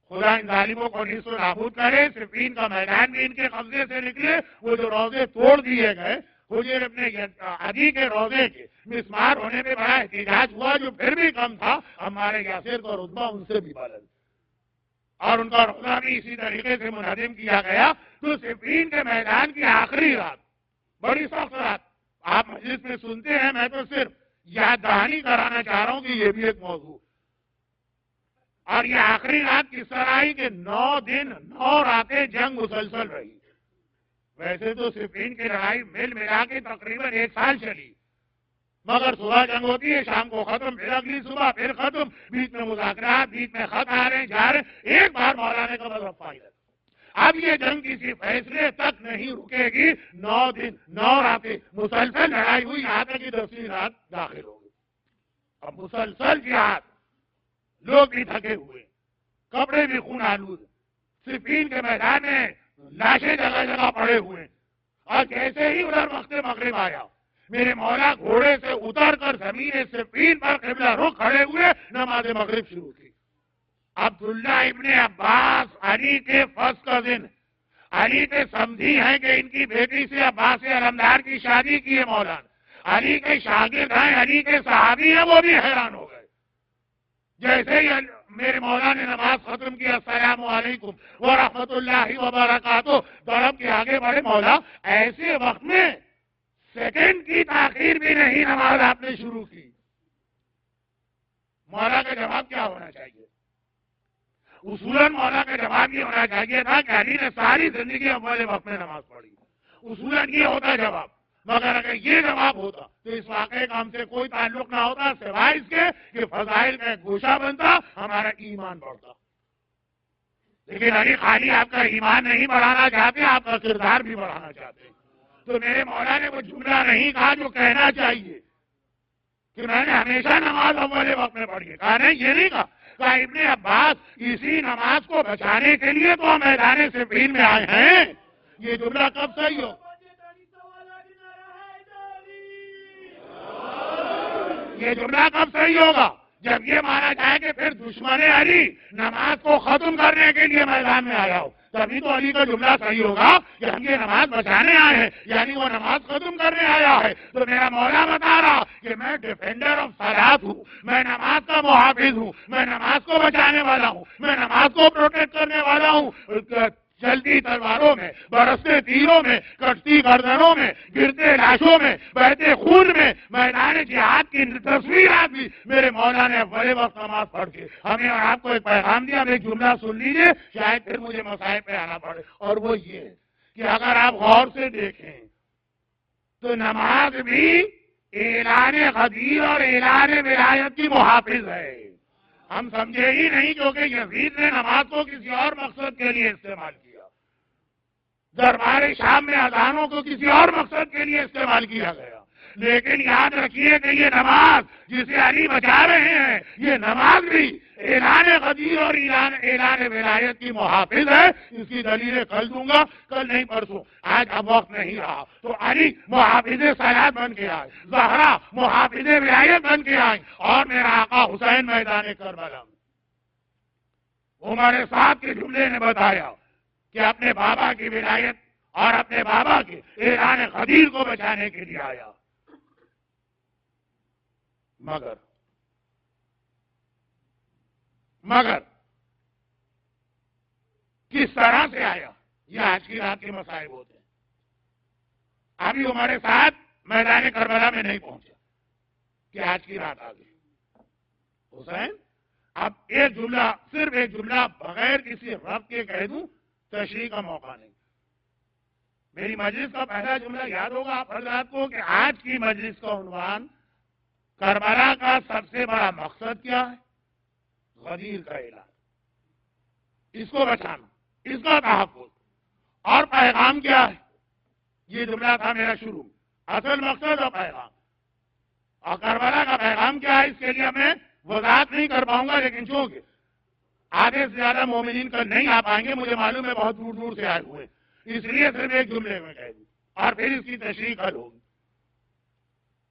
خدا ان ظالموں کو نیست و نابود کرے. صفین کا میدان بھی ان کے قبضے سے نکلے. وہ جو روزے توڑ دیے گئے حجر ابن عدی کے روزے کے مسمار ہونے پہ بڑا احتجاج ہوا جو پھر بھی کم تھا. ہمارے یاسر کا رتبہ ان سے بھی بلند اور ان کا روزہ بھی اسی طریقے سے منہدم کیا گیا. تو صفین کے میدان کی آخری رات بڑی سخت رات آپ مجلس میں سنتے ہیں. میں تو صرف یاد دہانی کرانا چاہ رہا ہوں کہ یہ بھی ایک موضوع. اور یہ آخری رات کس طرح آئی کہ 9 دن 9 راتیں جنگ مسلسل رہی. ویسے تو صفین کی لڑائی مل ملا کے تقریباً 1 سال چلی مگر صبح جنگ ہوتی ہے شام کو ختم پھر اگلی صبح پھر ختم. بیچ میں مذاکرات بیچ میں خط آ رہے ہیں جا رہے ہیں. ایک بار مولانے کا مطلب فائدہ. اب یہ جنگ کسی فیصلے تک نہیں رکے گی. 9 دن 9 راتیں مسلسل لڑائی ہوئی یہاں تک کہ 10ویں رات داخل ہو گئی. اب مسلسل جہاد لوگ بھی تھکے ہوئے کپڑے بھی خون آلود. صفین کے میدان میں لاشیں جگہ جگہ پڑے ہوئے. اور جیسے ہی ادھر وقت مغرب آیا میرے مولا گھوڑے سے اتر کر زمین صفین پر قبلہ رخ کھڑے ہوئے نماز مغرب شروع کی. عبداللہ ابن عباس علی کے فرض کا دن علی کے سمجھی ہیں کہ ان کی بیٹی سے عباس علمدار کی شادی کی ہے. مولانا علی کے شاگرد ہیں علی کے صحابی ہیں وہ بھی حیران ہو گئے. جیسے ہی میرے مولا نے نماز ختم کیا السلام علیکم ورحمۃ اللہ وبرکاتہ درب کے آگے بڑھے. مولا ایسے وقت میں سیکنڈ کی تاخیر بھی نہیں نماز آپ نے شروع کی. مولا کا جواب کیا ہونا چاہیے؟ اصولاً مولا کا جواب یہ ہونا چاہیے تھا کہ علی نے ساری زندگی اول وقت میں نماز پڑھی. اصولاً یہ ہوتا جواب. مگر اگر یہ جواب ہوتا تو اس واقعے کا ہم سے کوئی تعلق نہ ہوتا سوائے اس کے کہ فضائل کا ایک گوشہ بنتا ہمارا ایمان بڑھتا. لیکن علی خالی آپ کا ایمان نہیں بڑھانا چاہتے آپ کا کردار بھی بڑھانا چاہتے. تو میرے مولا نے وہ جملہ نہیں کہا جو کہنا چاہیے کہ میں نے ہمیشہ نماز اول وقت میں پڑھی ہے. کہا نہیں یہ نہیں کہا. کہا ابن عباس اسی نماز کو بچانے کے لیے تو ہم میدان صفین میں آئے ہیں. یہ جملہ کب صحیح ہو؟ یہ جملہ کب صحیح ہوگا؟ جب یہ مانا جائے کہ پھر دشمن علی نماز کو ختم کرنے کے لیے میدان میں آیا ہو. تبھی تو علی کا جملہ صحیح ہوگا کہ ہم یہ نماز بچانے آئے ہیں یعنی وہ نماز ختم کرنے آیا ہے. تو میرا مولا بتا رہا کہ میں ڈیفینڈر آف صلاۃ ہوں. میں نماز کا محافظ ہوں. میں نماز کو بچانے والا ہوں. میں نماز کو پروٹیکٹ کرنے والا ہوں. چلتی تلواروں میں برستے تیروں میں کٹتی گردنوں میں گرتے لاشوں میں بہتے خون میں میدان جہاد کی تصویرات بھی میرے مولا نے بڑے وقت نماز پڑھ کے ہمیں اور آپ کو ایک پیغام دیا. ایک جملہ سن لیجیے شاید پھر مجھے مسائل پہ آنا پڑے. اور وہ یہ کہ اگر آپ غور سے دیکھیں تو نماز بھی اعلان غدیر اور اعلان ولایت کی محافظ ہے. ہم سمجھے ہی نہیں کیونکہ یزید نے نماز کو کسی اور مقصد کے لیے استعمال کیا. دربار شام میں اذانوں کو کسی اور مقصد کے لیے استعمال کیا گیا. لیکن یاد رکھیے کہ یہ نماز جسے علی بچا رہے ہیں یہ نماز بھی اعلان غدیر اور اعلان ولایت کی محافظ ہے. اس کی دلیلیں کل دوں گا کل نہیں پرسوں. آج اب وقت نہیں رہا. تو علی محافظ صلاۃ بن کے آئے. زہرا محافظ ولایت بن کے آئے. اور میرا آقا حسین میدان کربلا عمر صاحب کے جملے نے بتایا کہ اپنے بابا کی ولایت اور اپنے بابا کے اعلان غدیر کو بچانے کے لیے آیا. مگر کس طرح سے آیا یہ آج کی رات کے مسائل ہوتے ہیں. ابھی ہمارے ساتھ میدان کربلا میں نہیں پہنچا کہ آج کی رات آ گئی. حسین اب ایک جملہ صرف ایک جملہ بغیر کسی ربط کے کہہ دوں تشریح کا موقع نہیں. میری مجلس کا پہلا جملہ یاد ہوگا آپ حضرات کو کہ آج کی مجلس کا عنوان کربلا کا سب سے بڑا مقصد کیا ہے؟ غدیر کا اعلان. اس کو بچانا اس کا تحفظ. اور پیغام کیا ہے؟ یہ جملہ تھا میرا شروع. اصل مقصد اور پیغام. اور کربلا کا پیغام کیا ہے اس کے لیے میں وضاحت نہیں کر پاؤں گا. لیکن چونکہ آدھے سے زیادہ مومنین کا نہیں آ پائیں گے مجھے معلوم ہے بہت دور دور سے آئے ہوئے اس لیے صرف ایک جملے میں کہہ دوں اور پھر اس کی تشریح کر ہوگی.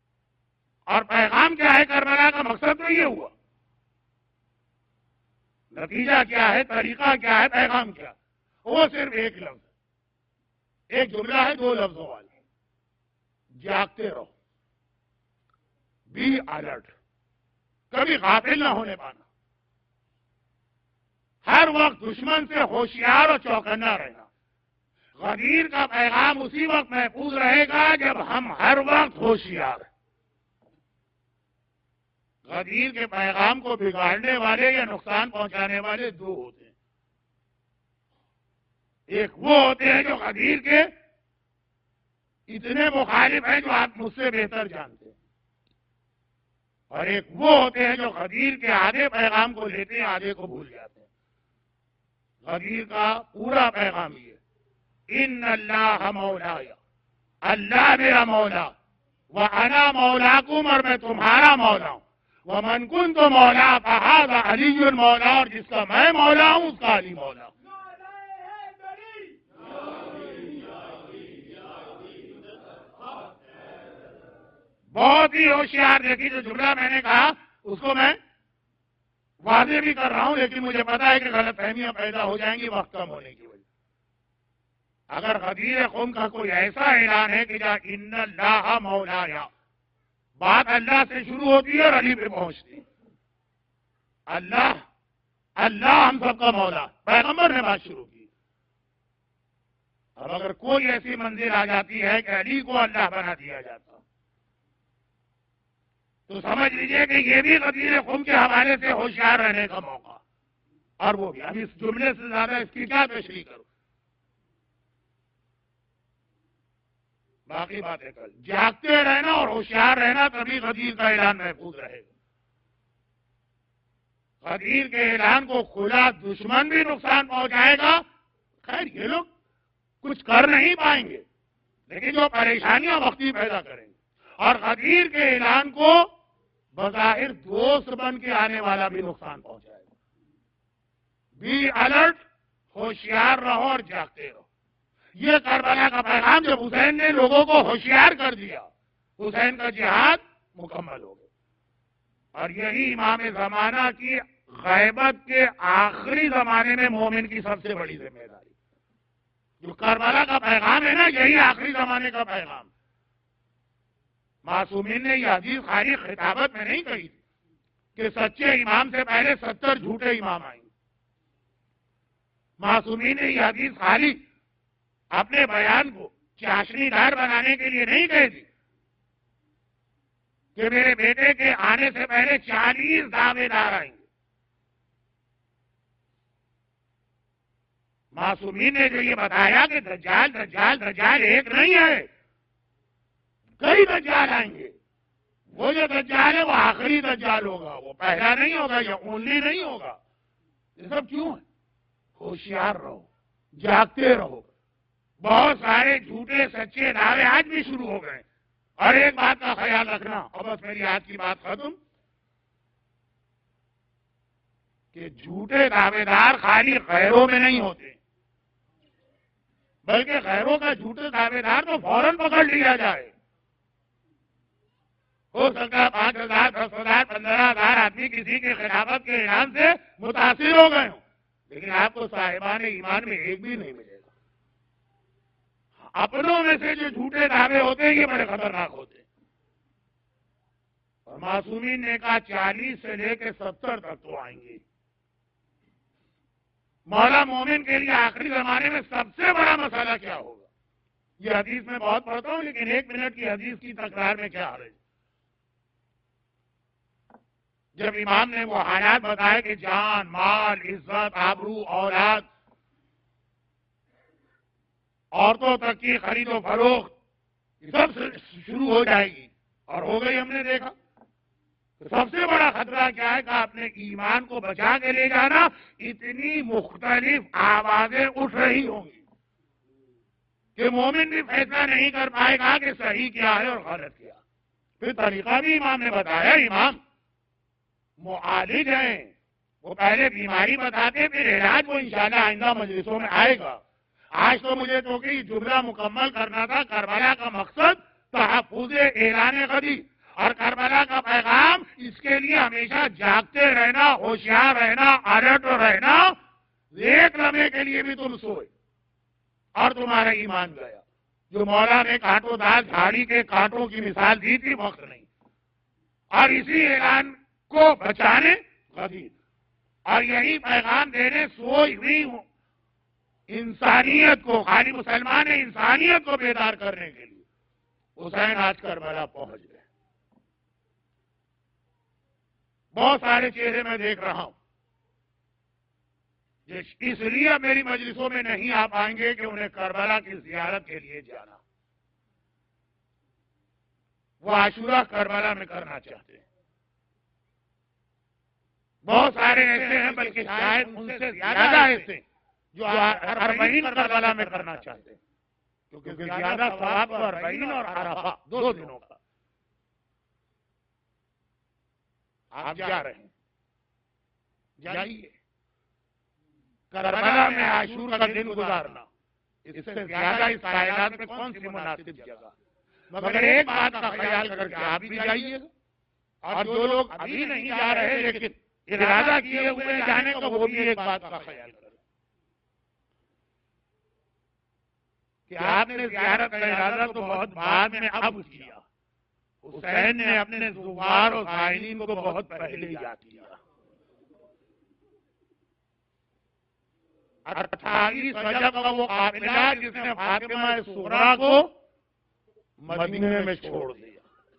اور پیغام کیا ہے کربلا کا مقصد تو یہ ہوا نتیجہ کیا ہے، طریقہ کیا ہے، پیغام کیا؟ وہ صرف ایک لفظ، ایک جملہ ہے 2 لفظوں والی، جاگتے رہو، بی الرٹ، کبھی غافل نہ ہونے پانا، ہر وقت دشمن سے ہوشیار اور چوکنا رہنا۔ غدیر کا پیغام اسی وقت محفوظ رہے گا جب ہم ہر وقت ہوشیار ہیں۔ غدیر کے پیغام کو بگاڑنے والے یا نقصان پہنچانے والے 2 ہوتے ہیں، ایک وہ ہوتے ہیں جو غدیر کے اتنے مخالف ہیں جو آپ مجھ سے بہتر جانتے ہیں، اور ایک وہ ہوتے ہیں جو غدیر کے آدھے پیغام کو لیتے ہیں، آدھے کو بھول جاتے ہیں۔ غدیر کا پورا پیغام یہ، ان اللہ مولایا، اللہ میرا مولا، وَأَنَا مَوْلَاكُمْ، اور میں تمہارا مولا ہوں، وَمَنْ كُنْتُ مَوْلَا فَهَذَا عَلِيٌّ المولا، اور جس کا میں مولا ہوں اس کا علی مولا ہوں۔ بہت ہی ہوشیار، دیکھیے جو جملہ میں نے کہا اس کو میں واضح بھی کر رہا ہوں، لیکن مجھے پتا ہے کہ غلط فہمیاں پیدا ہو جائیں گی وقت کم ہونے کی وجہ۔ اگر غدیر قوم کا کوئی ایسا اعلان ہے کہ جا ان اللہ مولایا، بات اللہ سے شروع ہوتی ہے اور علی پہ پہنچتی ہے، اللہ ہم سب کا مولا، پیغمبر نے بات شروع کی۔ اب اگر کوئی ایسی منزل آ جاتی ہے کہ علی کو اللہ بنا دیا جاتا تو سمجھ لیجئے کہ یہ بھی غدیر قوم کے حوالے سے ہوشیار رہنے کا موقع، اور وہ بھی اب اس جملے سے زیادہ اس کی کیا تشریح کروں، باقی باتیں کل۔ جاگتے رہنا اور ہوشیار رہنا، تبھی غدیر کا اعلان محفوظ رہے گا۔ غدیر کے اعلان کو کھلا دشمن بھی نقصان پہنچائے گا، خیر یہ لوگ کچھ کر نہیں پائیں گے لیکن جو پریشانیاں وقتی پیدا کریں گے، اور غدیر کے اعلان کو بظاہر دوست بن کے آنے والا بھی نقصان پہنچائے گا۔ بی الرٹ، ہوشیار رہو اور جاگتے رہو۔ یہ کربلا کا پیغام جب حسین نے لوگوں کو ہوشیار کر دیا، حسین کا جہاد مکمل ہو گیا، اور یہی امام زمانہ کی غیبت کے آخری زمانے میں مومن کی سب سے بڑی ذمہ داری، جو کربلا کا پیغام ہے نا، یہی آخری زمانے کا پیغام۔ معصومین نے یہ حدیث خالی خطابت میں نہیں کہی تھی کہ سچے امام سے پہلے 70 جھوٹے امام آئیں گے۔ معصومین نے یہ حدیث خالی اپنے بیان کو چاشنی دار بنانے کے لیے نہیں کہی تھی کہ میرے بیٹے کے آنے سے پہلے 40 دعوے دار آئیں گے۔ معصومین نے جو یہ بتایا کہ دجال ایک نہیں ہے، کئی دجال آئیں گے، وہ جو دجال ہے وہ آخری دجال ہوگا، وہ پہلا نہیں ہوگا یا اونلی نہیں ہوگا۔ یہ سب کیوں ہے؟ ہوشیار رہو، جاگتے رہو۔ بہت سارے جھوٹے سچے دعوے آج بھی شروع ہو گئے، اور ایک بات کا خیال رکھنا، اور بس میری آج کی بات ختم، کہ جھوٹے دعوے دار خالی غیروں میں نہیں ہوتے، بلکہ غیروں کا جھوٹے دعوے دار تو فوراً پکڑ لیا جائے۔ ہو سکتا ہے 5,000 10,000 15,000 آدمی کسی کے خلافت کے اعلان سے متاثر ہو گئے ہوں، لیکن آپ کو صاحبان ایمان میں ایک بھی نہیں ملے گا۔ اپنوں میں سے جو جھوٹے دعوے ہوتے ہیں یہ بڑے خطرناک ہوتے ہیں، اور معصومین نے کہا 40 سے لے کے 70 تک تو آئیں گے۔ مولا مومن کے لیے آخری زمانے میں سب سے بڑا مسئلہ کیا ہوگا؟ یہ حدیث میں بہت پڑھتا ہوں، لیکن 1 منٹ کی حدیث کی تکرار میں کیا حرج؟ جب امام نے وہ حالات بتائے کہ جان، مال، عزت، آبرو، اولاد، عورتوں تک کی خرید و فروخت سب شروع ہو جائے گی، اور ہو گئی، ہم نے دیکھا۔ سب سے بڑا خطرہ کیا ہے کہ اپنے ایمان کو بچا کے لے جانا، اتنی مختلف آوازیں اٹھ رہی ہوں گی کہ مومن بھی فیصلہ نہیں کر پائے گا کہ صحیح کیا ہے اور غلط کیا۔ پھر طریقہ بھی امام نے بتایا، امام معالج ہیں، وہ پہلے بیماری بتاتے پھر علاج، وہ انشاءاللہ آئندہ مجلسوں میں آئے گا۔ آج تو مجھے تو کہ جملہ مکمل کرنا تھا، کربلا کا مقصد تحفظ اعلان غدیر، اور کربلا کا پیغام اس کے لیے ہمیشہ جاگتے رہنا، ہوشیار رہنا، الرٹ رہنا. ایک لمحے کے لیے بھی تم سوئے اور تمہارا ایمان گیا. جو مولا نے کانٹوں دار جھاڑی کے کانٹوں کی مثال دی تھی، وقت نہیں. اور اسی اعلان کو بچانے غدیر اور یہی پیغام دینے سوئی ہوئی انسانیت کو، خالی مسلمان انسانیت کو بیدار کرنے کے لیے حسین آج کربلا پہنچ گئے. بہت سارے چہرے میں دیکھ رہا ہوں اس لیے میری مجلسوں میں نہیں آ پائیں گے کہ انہیں کربلا کی زیارت کے لیے جانا. وہ عاشورہ کربلا میں کرنا چاہتے ہیں. بہت سارے ایسے ہیں، بلکہ شاید ان سے زیادہ ایسے جو اربعین کربلا میں کرنا چاہتے ہیں، کیونکہ زیادہ ثواب تو اربعین اور عرفہ 2 دنوں کا. آپ جا رہے ہیں، جائیے. کربلا میں عاشور کا دن گزارنا اس سے زیادہ اس کائنات میں کون سی مناسب جگہ. مگر ایک بات کا خیال کر کے آپ بھی جائیے، اور جو لوگ ابھی نہیں جا رہے لیکن ارادہ کیے ہوئے جانے کا، وہ بھی ایک بات کا خیال کریں کہ آپ نے زیارت کا ارادہ تو بہت بعد میں اب کیا. حسین نے اپنے زوار اور زائرین کو بہت پہلے یاد کیا. 28 رجب کا وہ قافلہ جس نے فاطمہ صغریٰ کو مدینے میں چھوڑ دیا.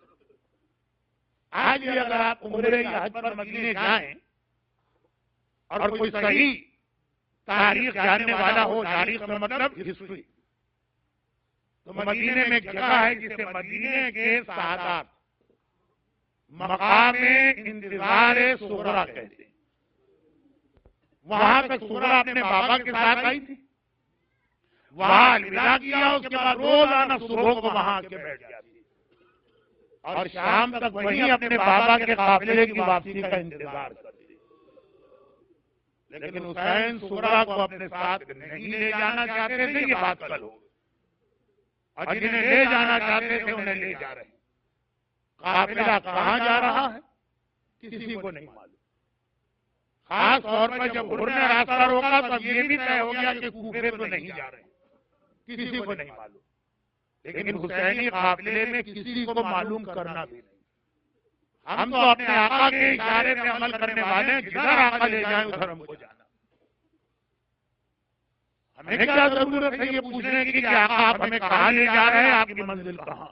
آج بھی اگر آپ عمرے یا حج پر مدینے جائیں اور کوئی صحیح تاریخ جاننے والا ہو، تاریخ کا مطلب ہسٹری، تو مدینے میں ایک جگہ ہے جسے مدینے کے سادات مقام انتظار صغریٰ کہتے ہیں. وہاں تک صغریٰ اپنے بابا کے ساتھ آئی تھی، وہاں الوداع کیا، اس کے بعد روزانہ صبح کو وہاں کے بیٹھ جاتی اور شام تک وہی اپنے بابا کے قافلے کی واپسی کا انتظار کرتی. لیکن حسین صغریٰ کو اپنے ساتھ نہیں لے جانا چاہتے تھے. یہ بات کل ہو، اور جنہیں لے جانا چاہتے تھے انہیں لے جا رہے ہیں. قافلہ کہاں جا رہا ہے کسی کو نہیں معلوم. خاص طور پر جب حر نے راستہ روکا تب یہ بھی طے ہو گیا کہ کوفے تو نہیں جا رہے، کسی کو نہیں معلوم. لیکن حسینی قافلے میں کسی کو معلوم کرنا بھی نہیں. ہم تو اپنے آقا کے اشارے پہ عمل کرنے والے ہیں، جدھر آقا لے جائیں ادھر ہم کو جانا. ہمیں کیا ضرورت ہے یہ پوچھنے کی کہ آقا آپ ہمیں کہاں لے جا رہے ہیں، آپ کی منزل کہاں.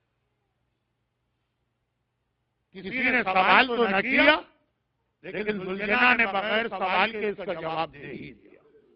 کسی نے سوال تو نہ کیا، لیکن ذوالجلال نے بغیر سوال کے اس کا جواب دے ہی دیا.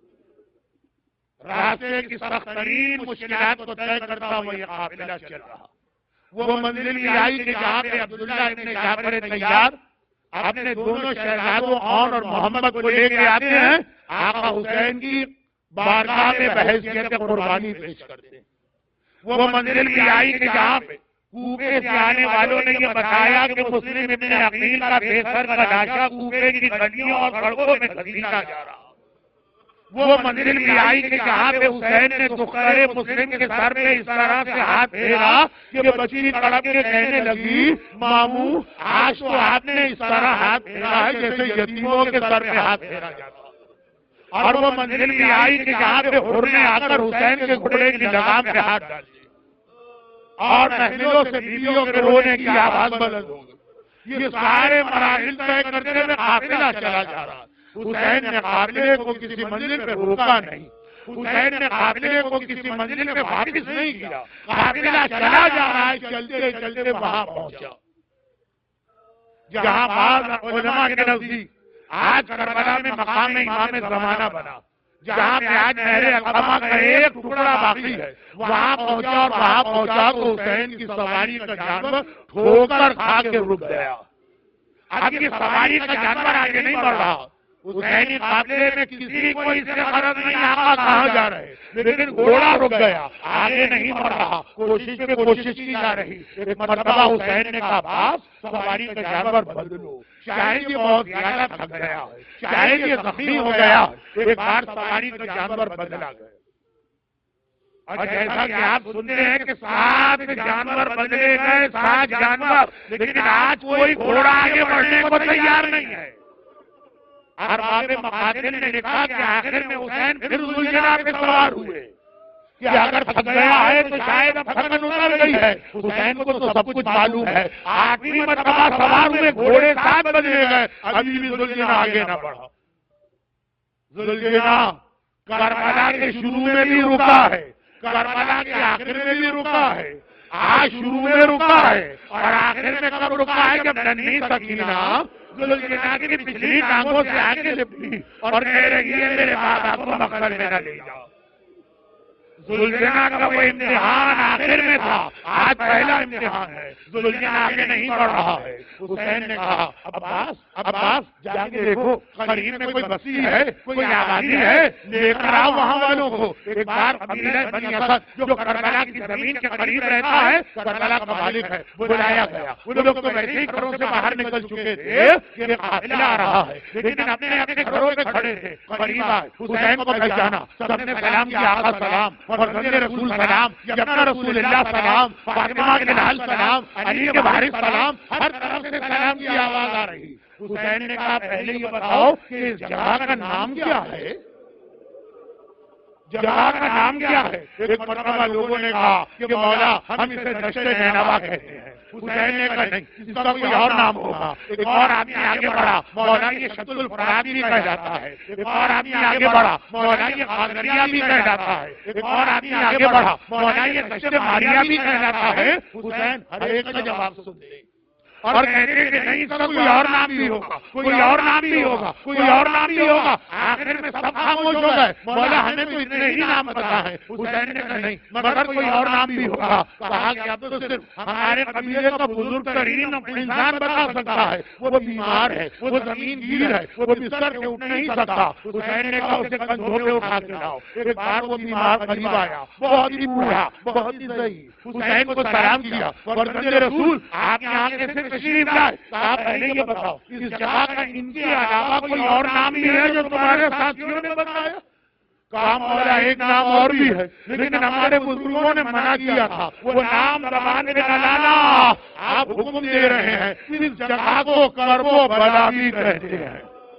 راستے کی سخت ترین مشکلات کو طے کرتا ہوا یہ قافلہ چل رہا. وہ منزل بھی آئی کہ جہاں پہ عبداللہ ابن جعفر طیار اپنے دونوں شہزادوں اور محمد کو لے کے آتے ہیں. آقا حسین کی بارگاہ میں بحیثیت قربانی پیش کرتے ہیں. وہ منزل بھی آئی کہ جہاں پہ کوفے سے آنے والوں نے یہ بتایا کہ مسلم ابن عقیل کا بے سر کا لاشا کوفے کی گلیوں اور سڑکوں میں گھسیٹا جا رہا. وہ منزل بھی آئی کہ جہاں پہ حسین نے دختر مسلم کے سر پہ اس طرح سے ہاتھ پھیرا کہ بچی تڑپ کے کہنے لگی، ماموں آج تو آپ نے اس طرح ہاتھ پھیرا ہے جیسے یتیموں کے سر پہ ہاتھ پھیرا جاتا. اور وہ منزل بھی آئی کہ جہاں پہ حر نے آ کر حسین کے گھوڑے کی لگام پہ ہاتھ ڈال دیا اور محلوں سے بیویوں کے رونے کی آواز بلند ہو گئی. یہ سارے مراحل طے کرتے ہوئے قافلہ چلا جا رہا. حسین نے قافلے کو کسی منزل پہ روکا نہیں، حسین نے قافلے کو کسی منزل پہ واپس نہیں کیا. قافلہ چلا جا رہا ہے، چلتے چلتے وہاں پہنچا جہاں بعض علماء کے نزدیک آج کربلا میں مقام امام زمانہ بنا، جہاں پہ آج نہر علقمہ کا ایک ٹکڑا باقی ہے. وہاں پہنچا اور وہاں پہنچا تو حسین کی سواری کا جانور ٹھوکر کھا کے رک گیا. اب یہ سواری کا جانور آگے نہیں بڑھ رہا. حسینی قافلے میں کسی کو اس سے غرض نہیں آقا کہاں جا رہے، لیکن گھوڑا رک گیا، آگے نہیں بڑھ رہا. کوشش پہ کوشش کی جا رہی. ایک مرتبہ حسین نے کہا، باپ سواری کا جانور بدلو، شاید یہ بہت زیادہ تھک گیا ہے، شاید یہ زخمی ہو گیا. ایک بار سواری کا جانور بدلا گیا. اور جیسا کہ آپ سنتے ہیں کہ 7 جانور بدلے گئے، 7 جانور، لیکن آج کوئی گھوڑا آگے بڑھنے کو تیار نہیں ہے۔ ارباب مقاتل نے لکھا کہ آخر میں حسین پھر ذوالجناح پہ سوار ہوئے کہ اگر تھک گیا ہے تو شاید اب تھکن اتر گئی ہے۔ حسین کو تو سب کچھ معلوم ہے، 8ویں مرتبہ سوار ہوئے، گھوڑے 7 بدلے گئے، ابھی بھی ذوالجناح آگے نہ بڑھا۔ ذوالجناح کربلا کے شروع میں بھی رکا ہے، کربلا کے آخر میں بھی رکا ہے، آج شروع میں رکا ہے، اور آخر میں کب رکا ہے جب ننھی سکینہ ذوالجناح کی پچھلی ٹانگوں سے آگے لپٹی اور کہہ رہی ہے میرے بابا کو مقتل میں نہ لے جاؤ۔ ذوالجناح کا وہ امتحان آخر میں تھا، آج پہلا امتحان ہے، ذوالجناح آگے نہیں بڑھ رہا ہے۔ حسین نے کہا عباس جا کے دیکھو قریب میں کوئی بستی ہے، کوئی آبادی ہے، لے کر آؤ وہاں والوں کو۔ ایک بار قبیلہ بنی اسد جو کربلا کی زمین کے قریب رہتا ہے، کربلا کا مالک ہے، بلایا گیا۔ وہ لوگ تو ویسے ہی گھروں سے باہر نکل چکے تھے کہ قافلہ آ رہا ہے، لیکن اپنے اپنے گھروں پہ کھڑے تھے۔ قریب آئے، حسین کو پہچانا، سب نے سلام کیا، آقا سلام، اور غنی رسول سلام، یبنا رسول اللہ سلام، فاطمہ کے لال سلام، علی کے وارث سلام، ہر طرف سے سلام کی آواز آ رہی۔ حسین نے کہا پہلے یہ بتاؤ کہ اس جگہ کا نام کیا ہے، جگہ کا نام کیا ہے؟ ایک مرتبہ لوگوں نے کہا کہ مولا ہم اسے دشت نینوا کہتے ہیں۔ حسین نے کہا نہیں، اس کا کوئی اور نام ہوگا۔ ایک اور آدمی آگے بڑھا، مولا یہ شط الفرات بھی کہہ جاتا ہے۔ ایک اور آدمی آگے بڑھا، مولا یہ غاگریا بھی کہہ جاتا ہے۔ ایک اور آدمی آگے بڑھا، مولا یہ دشت ماریا بھی کہہ جاتا ہے۔ حسین ہر ایک کا جواب سنتے اور کہتے کہ نہیں، اس کا کوئی اور نام بھی ہوگا، کوئی اور نام بھی ہوگا، کوئی اور نام بھی ہوگا۔ آخر میں سب خاموش ہو گئے، مولا ہمیں تو اتنے ہی نام پتا ہے۔ حسین نے کہا نہیں، مگر کوئی اور نام بھی ہوگا۔ کہا کہ اب تو صرف ہمارے قبیلے کا بزرگ ترین انسان بتا سکتا ہے، وہ بیمار ہے، وہ زمین گیر ہے، وہ بستر سے اٹھ نہیں سکتا۔ حسین نے کہا اسے کندھوں پہ اٹھا کے لاؤ۔ ایک بار وہ بیمار قریب آیا، بہت ہی بوڑھا، بہت ہی ضعیف۔ حسین کو سلام کیا، ورنہ رسول آپ یہاں کیسے تشریف لائے؟ کہا پہلے یہ بتاؤ اس جگہ کا ان کے علاوہ کوئی اور نام بھی ہے جو تمہارے ساتھیوں نے بتایا؟ کہا مولا ایک نام اور بھی ہے، لیکن ہمارے بزرگوں نے منع کیا تھا، وہ نام زبان پہ نہ لانا۔ آپ حکم دے رہے ہیں، اس جگہ کو کرب و بلا بھی کہتے ہیں۔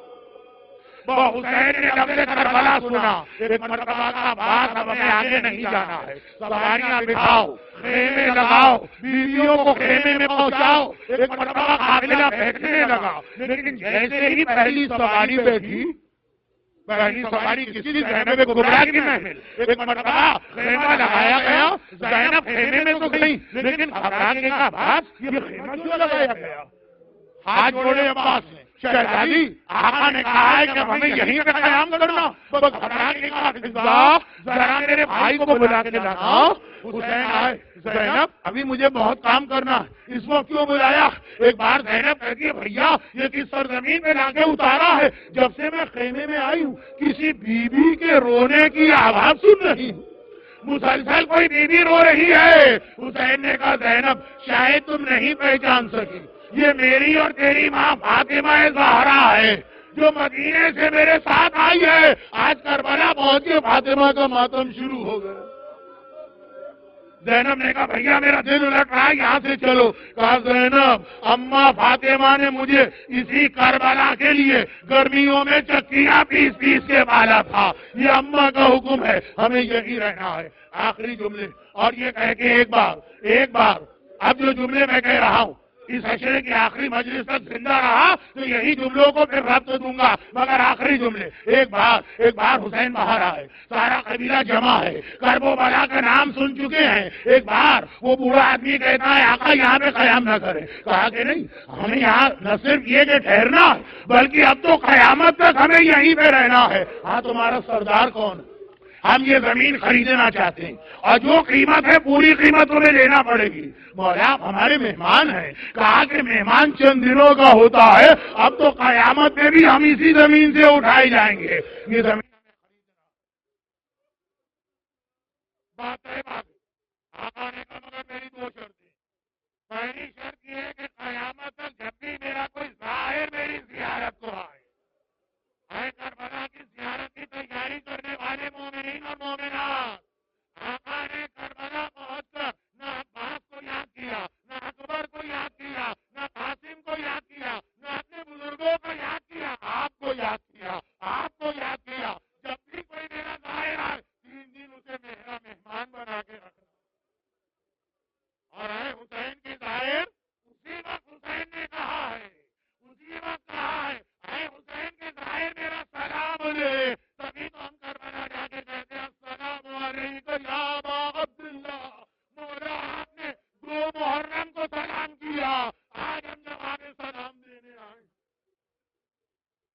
حسین نے لفظ کربلا سنا، ایک مرتبہ کا بات اب ہمیں آگے نہیں جانا ہے، سواریاں بٹھاؤ، خیمے لگاؤ، بیویوں کو خیمے میں پہنچاؤ۔ ایک مرتبہ قافلہ بیٹھنے لگا، لیکن جیسے ہی پہلی سواری بیٹھی، پہلی سواری کسی زینب کبریٰ کی محفل، ایک مرتبہ خیمہ لگایا گیا، زینب خیمے میں تو گئی، لیکن گھبرا کے کہا عباس یہ خیمہ کیوں لگایا گیا؟ ہاتھ جوڑے عباس نے، شہزادی آقا نے کہا ہے کہ ہمیں یہیں پہ قیام کرنا۔ گھبرا کے کہا ذرا میرے بھائی کو بلا کے لانا۔ حسین آئے، زینب ابھی مجھے بہت کام کرنا ہے، اس وقت کیوں بلایا؟ ایک بار زینب کہتی ہے بھیا یہ کس سرزمین میں لا کے اتارا ہے، جب سے میں خیمے میں آئی ہوں کسی بیوی کے رونے کی آواز سن رہی ہوں، مسلسل کوئی بیوی رو رہی ہے۔ حسین نے کہا زینب شاید تم نہیں پہچان سکی، یہ میری اور تیری ماں فاطمہ زہرا ہے جو مدینے سے میرے ساتھ آئی ہے۔ آج کربلا پہنچ کے فاطمہ کا ماتم شروع ہو گیا۔ زینب نے کہا بھیا میرا دل الٹ رہا ہے، یہاں سے چلو۔ کہا زینب اماں فاطمہ نے مجھے اسی کربلا کے لیے گرمیوں میں چکیاں پیس کے پالا تھا، یہ اماں کا حکم ہے، ہمیں یہی رہنا ہے۔ آخری جملے اور یہ کہہ کے ایک بار اب جو جملے میں کہہ رہا ہوں اس عشرے کی آخری مجلس تک زندہ رہا تو یہی جملوں کو پھر ربط دوں گا، مگر آخری جملے ایک بار حسین باہر آئے، سارا قبیلہ جمع ہے، کرب و بلا کا نام سن چکے ہیں۔ ایک بار وہ بوڑھا آدمی کہتا ہے آقا یہاں پہ قیام نہ کرے۔ کہا کہ نہیں، ہمیں یہاں نہ صرف یہ کہ ٹھہرنا بلکہ اب تو قیامت تک ہمیں یہیں پہ رہنا ہے۔ ہاں تمہارا سردار کون ہے؟ ہم یہ زمین خریدنا چاہتے ہیں اور جو قیمت ہے پوری قیمت ہمیں لینا پڑے گی۔ مولا آپ ہمارے مہمان ہیں۔ کہا کہ مہمان چند دنوں کا ہوتا ہے، اب تو قیامت میں بھی ہم اسی زمین سے اٹھائے جائیں گے۔ یہ زمین بات ہے آقا نے کہا مگر میری دو شرطیں۔ پہلی شرط یہ ہے کہ قیامت تک جب بھی میرا کوئی ظاہر میری زیارت کو آئے، کربلا کی زیارت کی تیاری کرنے والے مومنین اور مومنات، آقا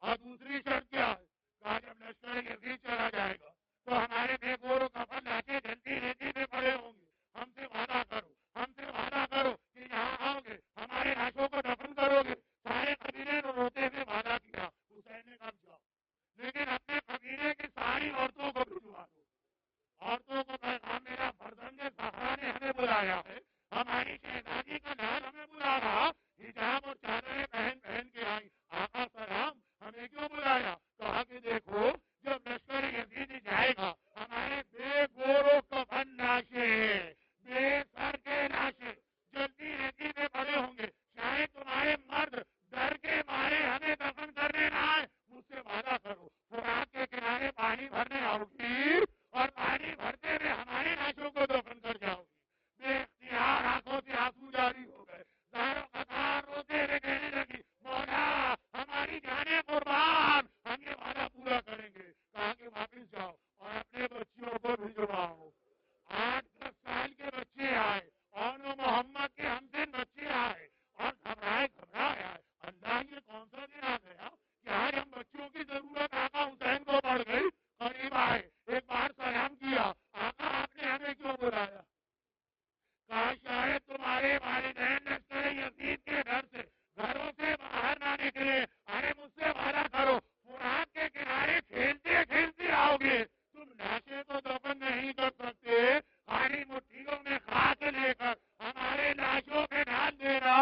اور دوسری شرط کیا ہے؟ کہا جب لشکر یزید چلا جائے گا تو ہمارے بے گور و کفن لاتے جلدی ریتی میں پڑے ہوں گے، ہم سے وعدہ کرو، ہم سے وعدہ کرو کہ یہاں آؤ گے، ہمارے لاشوں کو دفن کرو گے۔ سارے قبیلے نے روتے ہوئے وعدہ کیا، حسین نے کہا جاؤ، لیکن اپنے قبیلے کی ساری عورتوں کو بھجوا دو، عورتوں کو پیغام میرا، فرزند زہرا نے ہمیں بلایا ہے، ہماری شہزادی کا لال ہمیں بلا رہا، حجاب اور چادریں پہن پہن کے آئی، آقا سلام ہمیں کیوں بلایا؟ کہا کہ دیکھو جب لشکر یزید جائے گا ہمارے بے گورو کفن لاشیں، بے سر کے لاشیں جلدی ریتی میں پڑے ہوں گے، شاید تمہارے مرد ڈر کے مارے ہمیں دفن کرنے نہ آئے، مجھ سے وعدہ کرو فرات کے کنارے پانی بھرنے آؤ گی اور پانی بھرتے ہوئے ہماری لاشوں کو دفن کر جاؤ گی۔ بے اختیار آنکھوں سے آنسو جاری ہو گئے، ظاہر قطار روتے ہوئے کہنے لگی مولا ہماری جانیں قربان، ہم یہ وعدہ پورا کریں گے۔ کہا کہ واپس جاؤ اور اپنے بچیوں کو بھجواؤ۔ 8-10 سال کے بچے آئے اور محمد کے ہمسن بچے آئے اور گھبرائے آئے، اللہ یہ کون سا دن آ گیا کہ آج ہم بچوں کی ضرورت آقا حسین کو پڑ گئی۔ قریب آئے، ایک بار سلام کیا، آقا آپ نے ہمیں کیوں بلایا؟ کہا شاید تمہارے والدین لشکر یزید کے گھر سے گھروں سے باہر نہ نکلے، ارے مجھ سے وعدہ کرو فرات کے کنارے کھیلتے کھیلتے آؤ گے، تم لاشیں تو دفن نہیں کر سکتے، خالی مٹھیوں میں خاک لے کر ہمارے لاشوں پہ ڈال دینا۔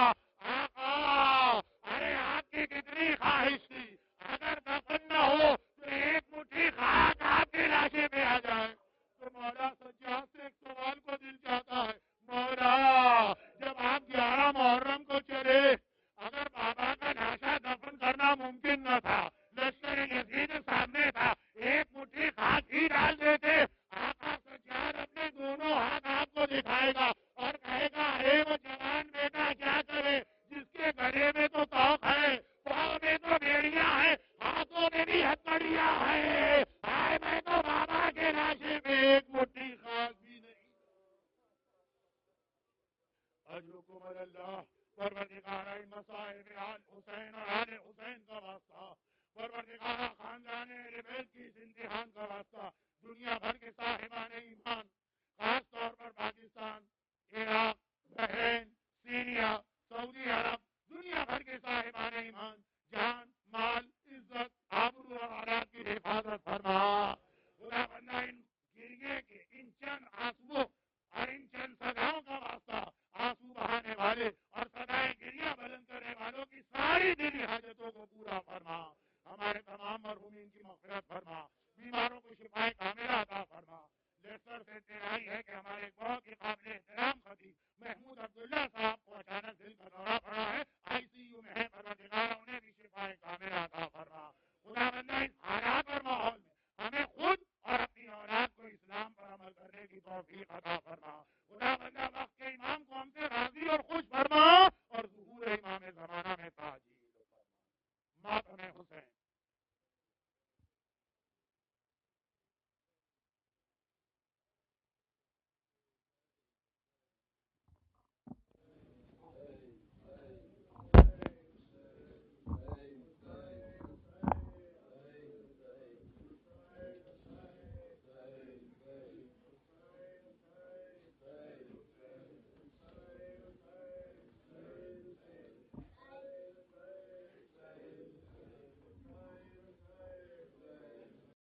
آقا ارے آپ کی کتنی خواہش تھی، اگر دفن نہ ہو تو ایک مٹھی خاک آپ کی لاشیں پہ آ جائے۔ تو مولا سجاد سے ایک سوال کو دل چاہتا ہے، مولا جب آپ 11 محرم کو چلے، اگر بابا کا لاشا دفن کرنا ممکن نہ تھا، لشکر یزید سامنے تھا، ایک مٹھی خاک ہی ڈال دیتے، آقا سجاد اپنے دونوں ہاتھ آپ کو دکھائے گا اور کہے گا ارے وہ جوان بیٹا کیا کرے جس کے گلے میں تو توق ہے، پاؤں میں تو بیڑیاں ہیں، ہاتھوں میں بھی ہتھکڑیاں ہیں، آئے میں تو بابا کے لاشے میں ایک مٹھی خاک بھی نہیں۔ اجرکم اللہ، پروردگار مصائب آل حسین اور آل حسین کا واسطہ، پروردگار خاندان اہل بیت کی اس امتحان کا واسطہ، دنیا بھر کے صاحبان ایمان، خاص طور پر پاکستان، عراق، بحرین، سیریا، سعودی عرب، دنیا بھر کے صاحبان ایمان، جان مال عزت آبرو اور اولاد کی حفاظت فرما۔ خدا بندہ ان گریے کے ان چند آنسوؤں اور ان چند سداؤں کا واسطہ، آنسو بہانے والے اور سدائے گریہ بلند کرنے والوں کی ساری دلی حاجتوں کو پورا فرما، ہمارے تمام مرحومین کی مغفرت فرما، بیماروں کو شفائے کاملہ عطا فرما۔ لیسر سے تیرائی ہے کہ ہمارے ایک بہت ہی قابل احترام خطیب محمود عبداللہ صاحب کو اچانک دل کا دورہ پڑا ہے، ICU میں ہے، پروردگار